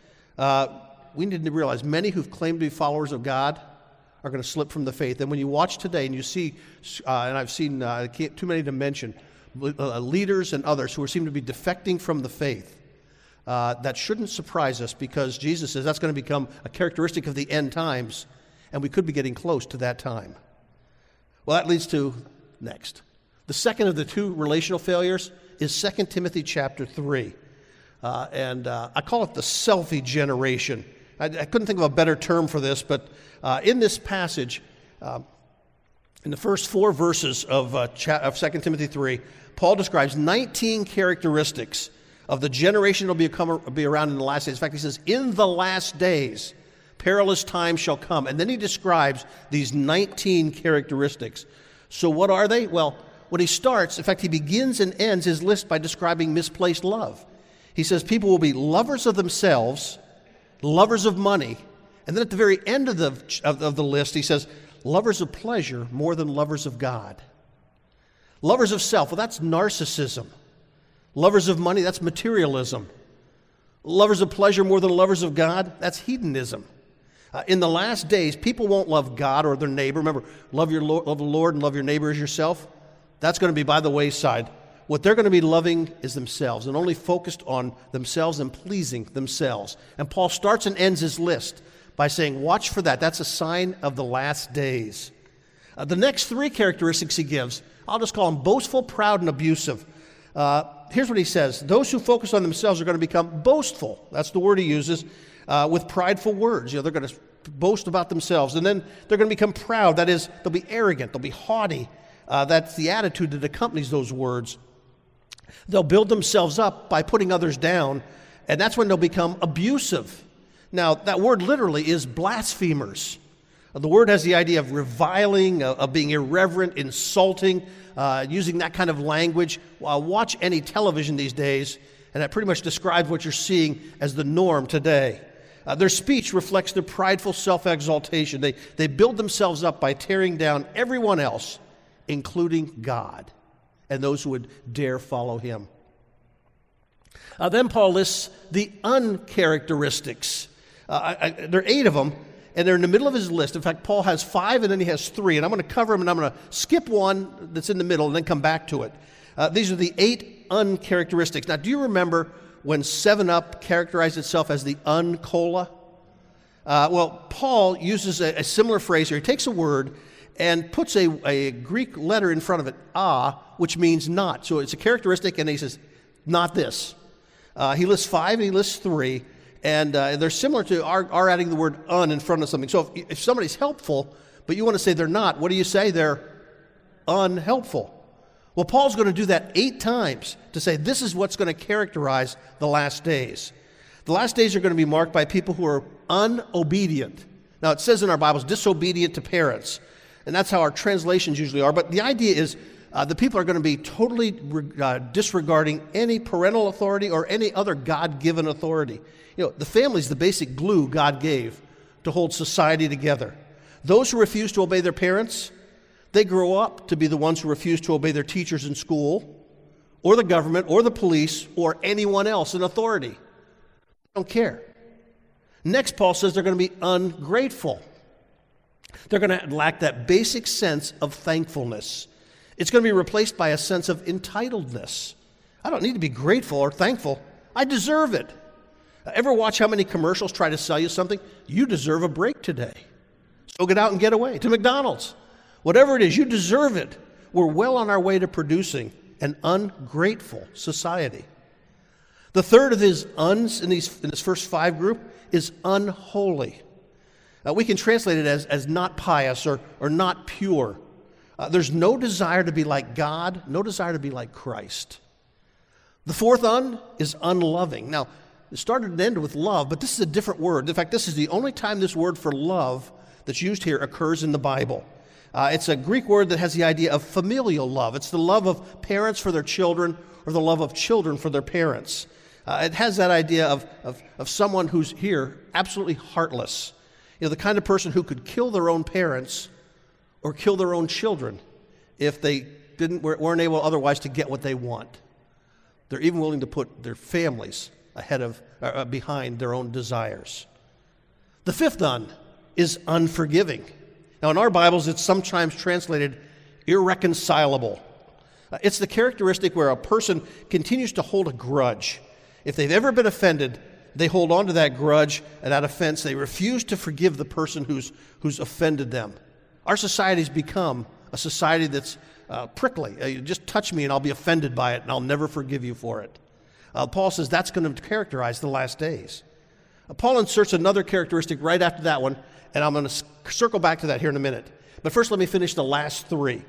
Uh, we need to realize many who've claimed to be followers of God are going to slip from the faith. And when you watch today and you see, uh, and I've seen uh, too many to mention, uh, leaders and others who seem to be defecting from the faith, uh, that shouldn't surprise us because Jesus says that's going to become a characteristic of the end times, and we could be getting close to that time. Well, that leads to next. The second of the two relational failures is Second Timothy chapter three. Uh, and uh, I call it the selfie generation. I, I couldn't think of a better term for this, but uh, in this passage, Um, in the first four verses of, uh, cha- of Second Timothy three, Paul describes nineteen characteristics of the generation that will become, be around in the last days. In fact, he says, in the last days, perilous times shall come. And then he describes these nineteen characteristics. So what are they? Well, when he starts, in fact, he begins and ends his list by describing misplaced love. He says people will be lovers of themselves, lovers of money, and then at the very end of the, of, of the list, he says, lovers of pleasure more than lovers of God. Lovers of self, well, that's narcissism. Lovers of money, that's materialism. Lovers of pleasure more than lovers of God, that's hedonism. Uh, in the last days, people won't love God or their neighbor. Remember, love your Lord, love the Lord and love your neighbor as yourself. That's going to be by the wayside. What they're going to be loving is themselves and only focused on themselves and pleasing themselves. And Paul starts and ends his list by saying, watch for that. That's a sign of the last days. Uh, the next three characteristics he gives, I'll just call them boastful, proud, and abusive. Uh, here's what he says. Those who focus on themselves are going to become boastful. That's the word he uses. Uh, with prideful words. You know, they're going to boast about themselves. And then they're going to become proud. That is, they'll be arrogant. They'll be haughty. Uh, that's the attitude that accompanies those words. They'll build themselves up by putting others down, and that's when they'll become abusive. Now, that word literally is blasphemers. Uh, the word has the idea of reviling, uh, of being irreverent, insulting, uh, using that kind of language. Uh, watch any television these days, and that pretty much describes what you're seeing as the norm today. Uh, their speech reflects their prideful self-exaltation. They, they build themselves up by tearing down everyone else, including God and those who would dare follow him. Uh, then Paul lists the uncharacteristics. Uh, I, I, there are eight of them, and they're in the middle of his list. In fact, Paul has five, and then he has three. And I'm going to cover them, and I'm going to skip one that's in the middle and then come back to it. Uh, these are the eight uncharacteristics. Now, do you remember when seven up characterized itself as the uncola? Uh, well, Paul uses a, a similar phrase here. He takes a word and puts a, a Greek letter in front of it, a, which means not. So it's a characteristic, and he says, not this. Uh, he lists five and he lists three, and uh, they're similar to our, our adding the word un in front of something. So if, if somebody's helpful, but you want to say they're not, what do you say? They're unhelpful. Well, Paul's going to do that eight times to say this is what's going to characterize the last days. The last days are going to be marked by people who are unobedient. Now, it says in our Bibles, disobedient to parents, and that's how our translations usually are. But the idea is uh, the people are going to be totally uh, disregarding any parental authority or any other God-given authority. You know, the family's the basic glue God gave to hold society together. Those who refuse to obey their parents, they grow up to be the ones who refuse to obey their teachers in school, or the government, or the police, or anyone else in authority. They don't care. Next, Paul says they're going to be ungrateful. They're going to lack that basic sense of thankfulness. It's going to be replaced by a sense of entitledness. I don't need to be grateful or thankful. I deserve it. Ever watch how many commercials try to sell you something? You deserve a break today. So get out and get away to McDonald's. Whatever it is, you deserve it. We're well on our way to producing an ungrateful society. The third of his uns in, these, in this first five group is unholy. Uh, we can translate it as, as not pious or, or not pure. Uh, there's no desire to be like God, no desire to be like Christ. The fourth un is unloving. Now, it started and ended with love, but this is a different word. In fact, this is the only time this word for love that's used here occurs in the Bible. Uh, it's a Greek word that has the idea of familial love. It's the love of parents for their children or the love of children for their parents. Uh, it has that idea of, of, of someone who's here absolutely heartless. You know, the kind of person who could kill their own parents or kill their own children if they didn't weren't able otherwise to get what they want. They're even willing to put their families ahead of uh, behind their own desires. The fifth un is unforgiving. Now, in our Bibles, it's sometimes translated irreconcilable. Uh, it's the characteristic where a person continues to hold a grudge. If they've ever been offended, they hold on to that grudge and that offense. They refuse to forgive the person who's, who's offended them. Our society's become a society that's uh, prickly. Uh, you just touch me and I'll be offended by it and I'll never forgive you for it. Uh, Paul says that's going to characterize the last days. Uh, Paul inserts another characteristic right after that one, and I'm going to circle back to that here in a minute. But first, let me finish the last three.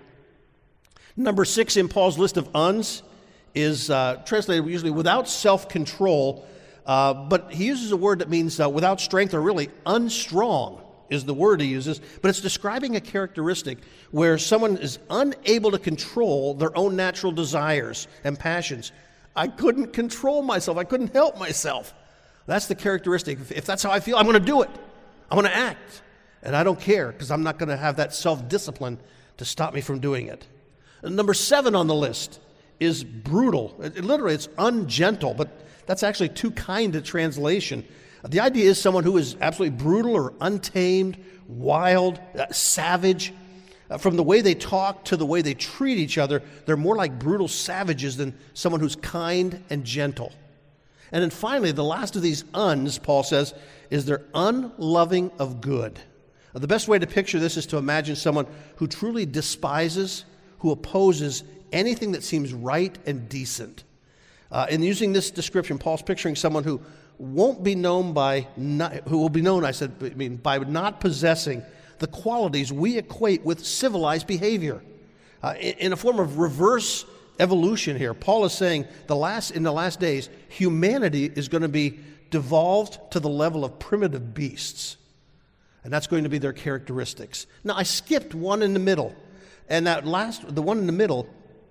Number six in Paul's list of uns is uh, translated usually without self-control, uh, but he uses a word that means uh, without strength, or really unstrong is the word he uses, but it's describing a characteristic where someone is unable to control their own natural desires and passions. I couldn't control myself. I couldn't help myself. That's the characteristic. If, if that's how I feel, I'm going to do it. I'm going to act. And I don't care because I'm not going to have that self-discipline to stop me from doing it. And number seven on the list is brutal. It, it, literally, it's ungentle, but that's actually too kind a translation. The idea is someone who is absolutely brutal or untamed, wild, uh, savage. Uh, from the way they talk to the way they treat each other, they're more like brutal savages than someone who's kind and gentle. And then finally, the last of these uns, Paul says, is they're unloving of good. Uh, the best way to picture this is to imagine someone who truly despises, who opposes anything that seems right and decent. Uh, in using this description, Paul's picturing someone who won't be known by, not, who will be known, I said, I mean, by not possessing the qualities we equate with civilized behavior. Uh, in, in a form of reverse evolution here, Paul is saying the last in the last days, humanity is going to be devolved to the level of primitive beasts. And that's going to be their characteristics. Now, I skipped one in the middle. And that last, the one in the middle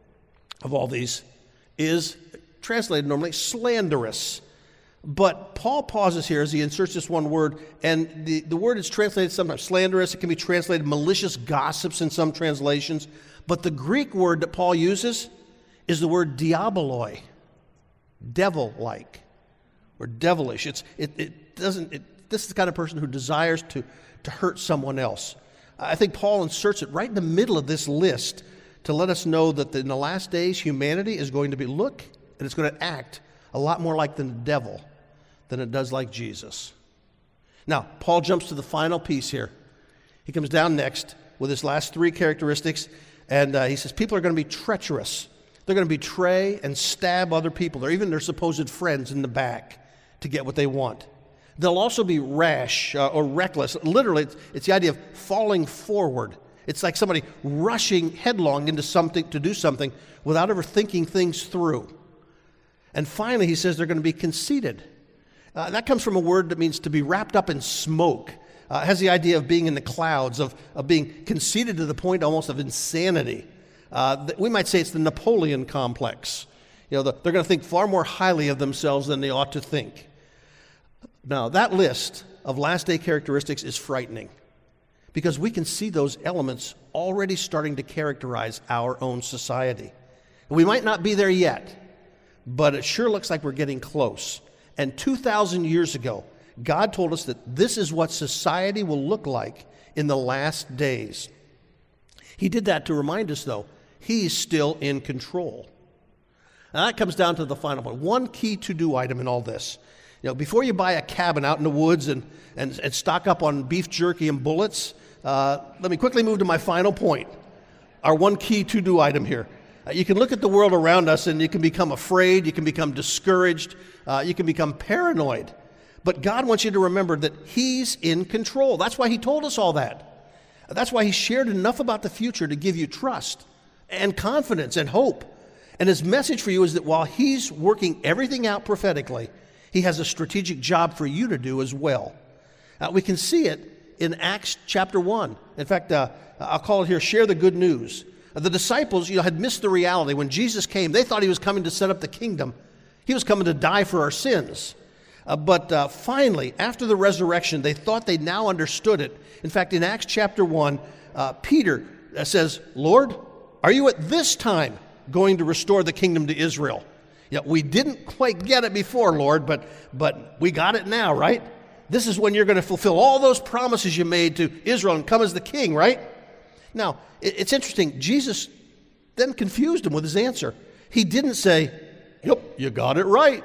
of all these is translated normally slanderous. But Paul pauses here as he inserts this one word, and the, the word is translated sometimes slanderous. It can be translated malicious gossips in some translations. But the Greek word that Paul uses is the word diaboloi, devil-like, or devilish. It's, it, it doesn't, it, this is the kind of person who desires to, to hurt someone else. I think Paul inserts it right in the middle of this list to let us know that in the last days, humanity is going to be, look, and it's going to act a lot more like the devil than it does like Jesus. Now, Paul jumps to the final piece here. He comes down next with his last three characteristics, and uh, he says people are going to be treacherous. They're going to betray and stab other people, or even their supposed friends in the back to get what they want. They'll also be rash uh, or reckless. Literally, it's, it's the idea of falling forward. It's like somebody rushing headlong into something to do something without ever thinking things through. And finally, he says they're going to be conceited. Uh, that comes from a word that means to be wrapped up in smoke. Uh, it has the idea of being in the clouds, of, of being conceited to the point almost of insanity. Uh, th- we might say it's the Napoleon complex. You know, the, they're going to think far more highly of themselves than they ought to think. Now, that list of last day characteristics is frightening because we can see those elements already starting to characterize our own society. We might not be there yet, but it sure looks like we're getting close. And two thousand years ago, God told us that this is what society will look like in the last days. He did that to remind us, though, He's still in control. And that comes down to the final point. One key to-do item in all this. You know, before you buy a cabin out in the woods and, and, and stock up on beef jerky and bullets, uh, let me quickly move to my final point. Our one key to-do item here. Uh, you can look at the world around us and you can become afraid, you can become discouraged, uh, you can become paranoid. But God wants you to remember that He's in control. That's why He told us all that. That's why He shared enough about the future to give you trust and confidence and hope. And His message for you is that while He's working everything out prophetically, He has a strategic job for you to do as well. Uh, we can see it in Acts chapter one. In fact, uh, I'll call it here, share the good news. Uh, the disciples, you know, had missed the reality. When Jesus came, they thought He was coming to set up the kingdom. He was coming to die for our sins. Uh, but uh, finally, after the resurrection, they thought they now understood it. In fact, in Acts chapter one, uh, Peter uh, says, Lord, are you at this time going to restore the kingdom to Israel? Yeah, we didn't quite get it before, Lord, but but we got it now, right? This is when you're going to fulfill all those promises you made to Israel and come as the king, right? Now, it's interesting. Jesus then confused him with his answer. He didn't say, yep, you got it right.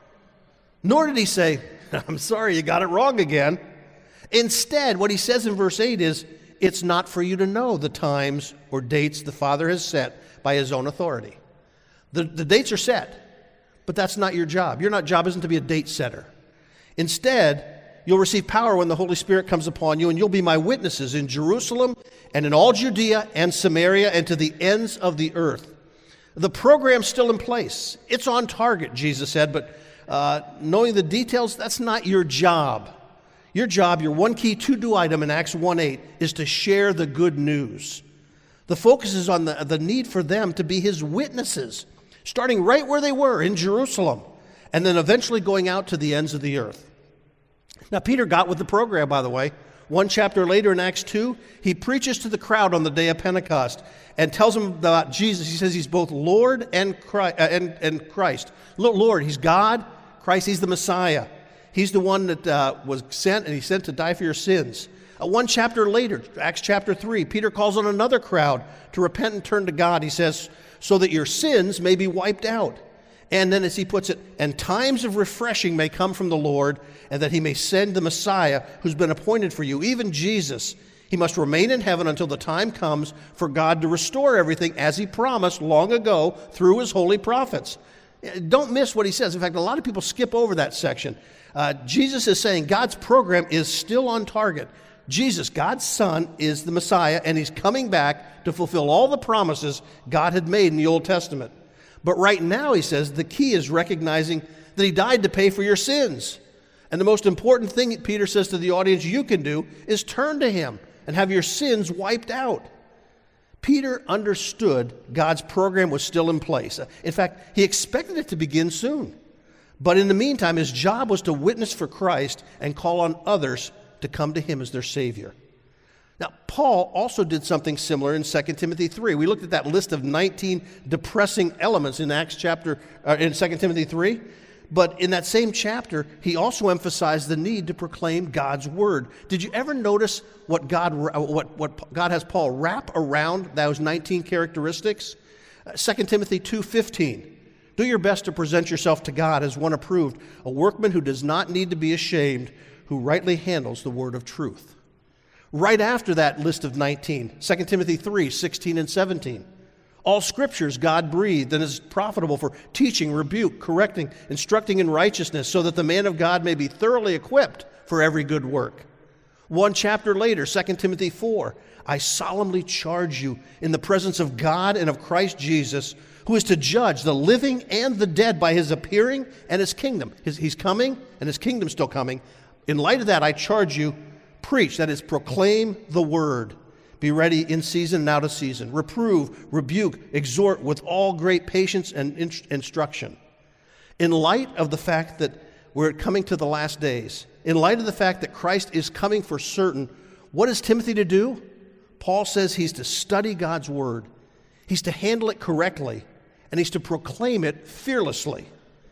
Nor did he say, I'm sorry, you got it wrong again. Instead, what he says in verse eight is, it's not for you to know the times or dates the Father has set by His own authority. The, the dates are set, but that's not your job. Your not job isn't to be a date setter. Instead, You'll receive power when the Holy Spirit comes upon you, and you'll be my witnesses in Jerusalem and in all Judea and Samaria and to the ends of the earth. The program's still in place. It's on target, Jesus said, but uh, knowing the details, that's not your job. Your job, your one key to-do item in Acts one eight, is to share the good news. The focus is on the, the need for them to be his witnesses, starting right where they were in Jerusalem, and then eventually going out to the ends of the earth. Now, Peter got with the program, by the way. One chapter later in Acts two, he preaches to the crowd on the day of Pentecost and tells them about Jesus. He says he's both Lord and Christ. Uh, and, and Christ. Lord, he's God. Christ, he's the Messiah. He's the one that uh, was sent, and he's sent to die for your sins. Uh, one chapter later, Acts chapter three, Peter calls on another crowd to repent and turn to God. He says, so that your sins may be wiped out. And then as he puts it, and times of refreshing may come from the Lord, and that he may send the Messiah who's been appointed for you, even Jesus. He must remain in heaven until the time comes for God to restore everything as he promised long ago through his holy prophets. Don't miss what he says. In fact, a lot of people skip over that section. Uh, Jesus is saying God's program is still on target. Jesus, God's Son, is the Messiah, and he's coming back to fulfill all the promises God had made in the Old Testament. But right now, he says, the key is recognizing that he died to pay for your sins. And the most important thing, Peter says to the audience, you can do is turn to him and have your sins wiped out. Peter understood God's program was still in place. In fact, he expected it to begin soon. But in the meantime, his job was to witness for Christ and call on others to come to him as their Savior. Now, Paul also did something similar in Second Timothy three. We looked at that list of nineteen depressing elements in Acts chapter, uh, in Second Timothy three. But in that same chapter, he also emphasized the need to proclaim God's word. Did you ever notice what God, what, what God has Paul wrap around those nineteen characteristics? Uh, Second Timothy two fifteen. Do your best to present yourself to God as one approved, a workman who does not need to be ashamed, who rightly handles the word of truth. Right after that list of nineteen, Second Timothy three sixteen and seventeen. All Scripture is God-breathed and is profitable for teaching, rebuke, correcting, instructing in righteousness, so that the man of God may be thoroughly equipped for every good work. One chapter later, Second Timothy four, I solemnly charge you in the presence of God and of Christ Jesus, who is to judge the living and the dead by his appearing and his kingdom. His, he's coming, and his kingdom's still coming. In light of that, I charge you, preach, that is, proclaim the word. Be ready in season and out of season. Reprove, rebuke, exhort with all great patience and in- instruction. In light of the fact that we're coming to the last days, in light of the fact that Christ is coming for certain, what is Timothy to do? Paul says he's to study God's word. He's to handle it correctly, and he's to proclaim it fearlessly.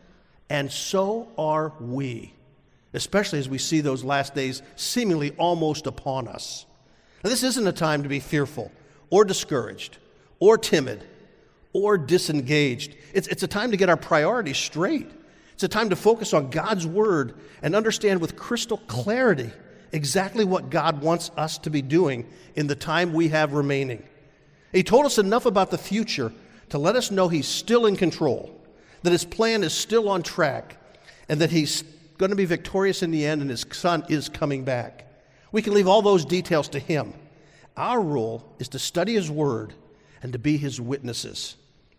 And so are we, especially as we see those last days seemingly almost upon us. Now, this isn't a time to be fearful or discouraged or timid or disengaged. It's, it's a time to get our priorities straight. It's a time to focus on God's word and understand with crystal clarity exactly what God wants us to be doing in the time we have remaining. He told us enough about the future to let us know he's still in control, that his plan is still on track, and that he's going to be victorious in the end, and his Son is coming back. We can leave all those details to him. Our role is to study his word and to be his witnesses.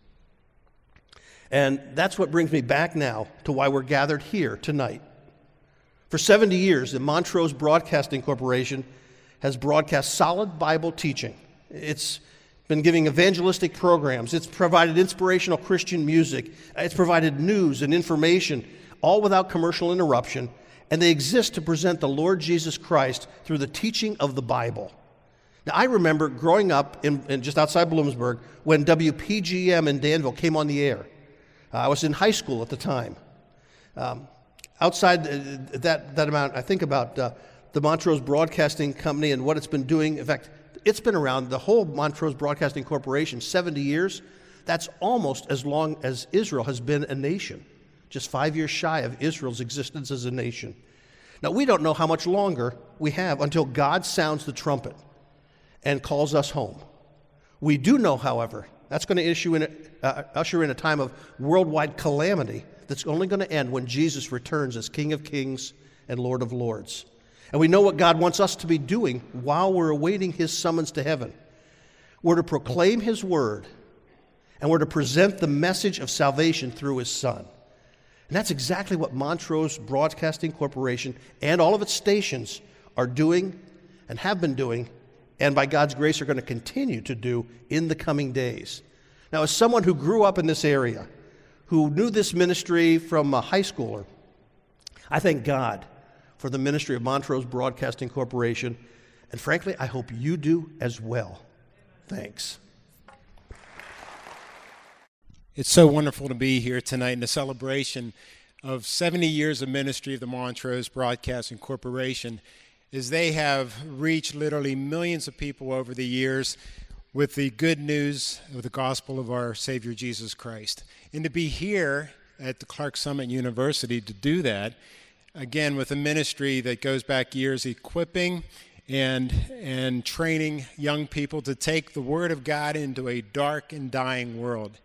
And that's what brings me back now to why we're gathered here tonight. For seventy years, the Montrose Broadcasting Corporation has broadcast solid Bible teaching. It's been giving evangelistic programs. It's provided inspirational Christian music. It's provided news and information, all without commercial interruption, and they exist to present the Lord Jesus Christ through the teaching of the Bible. Now, I remember growing up in, in just outside Bloomsburg when W P G M in Danville came on the air. Uh, I was in high school at the time. Um, outside uh, that, that amount, I think about uh, the Montrose Broadcasting Company and what it's been doing. In fact, it's been around, the whole Montrose Broadcasting Corporation, seventy years. That's almost as long as Israel has been a nation, just five years shy of Israel's existence as a nation. Now, we don't know how much longer we have until God sounds the trumpet and calls us home. We do know, however, that's going to issue in a, uh, usher in a time of worldwide calamity that's only going to end when Jesus returns as King of Kings and Lord of Lords. And we know what God wants us to be doing while we're awaiting his summons to heaven. We're to proclaim his word, and we're to present the message of salvation through his Son. And that's exactly what Montrose Broadcasting Corporation and all of its stations are doing and have been doing, and by God's grace are going to continue to do in the coming days. Now, as someone who grew up in this area, who knew this ministry from a high schooler, I thank God for the ministry of Montrose Broadcasting Corporation, and frankly, I hope you do as well. Thanks. It's so wonderful to be here tonight in the celebration of seventy years of ministry of the Montrose Broadcasting Corporation, as they have reached literally millions of people over the years with the good news of the gospel of our Savior Jesus Christ. And to be here at the Clark Summit University to do that, again, with a ministry that goes back years, equipping and and training young people to take the Word of God into a dark and dying world.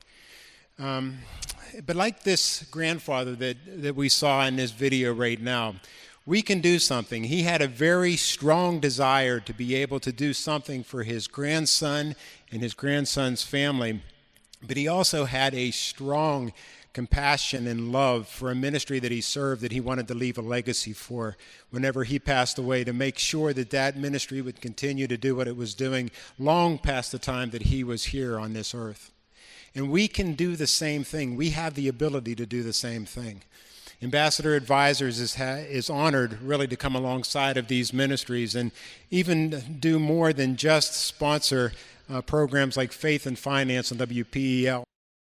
Um, but like this grandfather that, that we saw in this video right now, we can do something. He had a very strong desire to be able to do something for his grandson and his grandson's family, but he also had a strong compassion and love for a ministry that he served that he wanted to leave a legacy for whenever he passed away, to make sure that that ministry would continue to do what it was doing long past the time that he was here on this earth. And we can do the same thing. We have the ability to do the same thing. Ambassador Advisors is, ha- is honored really to come alongside of these ministries and even do more than just sponsor uh, programs like Faith and Finance on W P E L.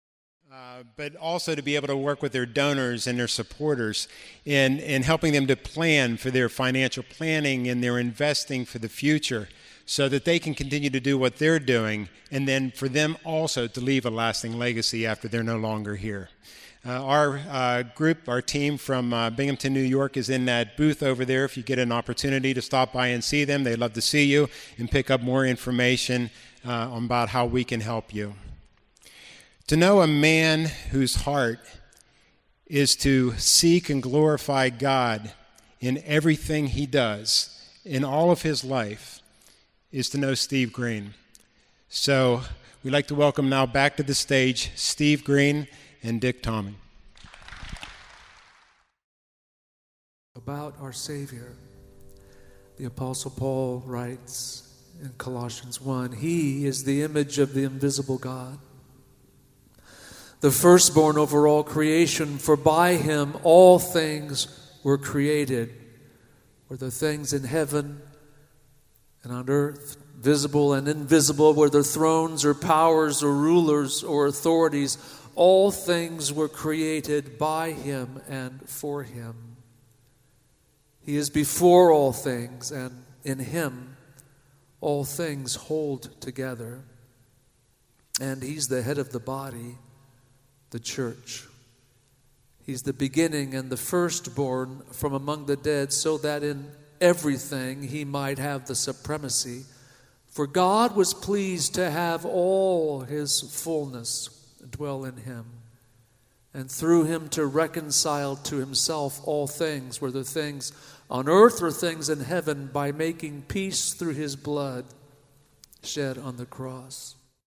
Uh, but also to be able to work with their donors and their supporters in, in helping them to plan for their financial planning and their investing for the future, so that they can continue to do what they're doing, and then for them also to leave a lasting legacy after they're no longer here. Uh, our uh, group, our team from uh, Binghamton, New York, is in that booth over there. If you get an opportunity to stop by and see them, they'd love to see you and pick up more information uh, about how we can help you. To know a man whose heart is to seek and glorify God in everything he does, in all of his life, is to know Steve Green. So we'd like to welcome now back to the stage Steve Green and Dick Tommy. About our Savior, the Apostle Paul writes in Colossians one, He is the image of the invisible God, the firstborn over all creation, for by him all things were created, whether things in heaven and on earth, visible and invisible, whether thrones or powers or rulers or authorities, all things were created by him and for him. He is before all things, and in him all things hold together. And he's the head of the body, the church. He's the beginning and the firstborn from among the dead, so that in everything he might have the supremacy. For God was pleased to have all his fullness dwell in him, and through him to reconcile to himself all things, whether things on earth or things in heaven, by making peace through his blood shed on the cross.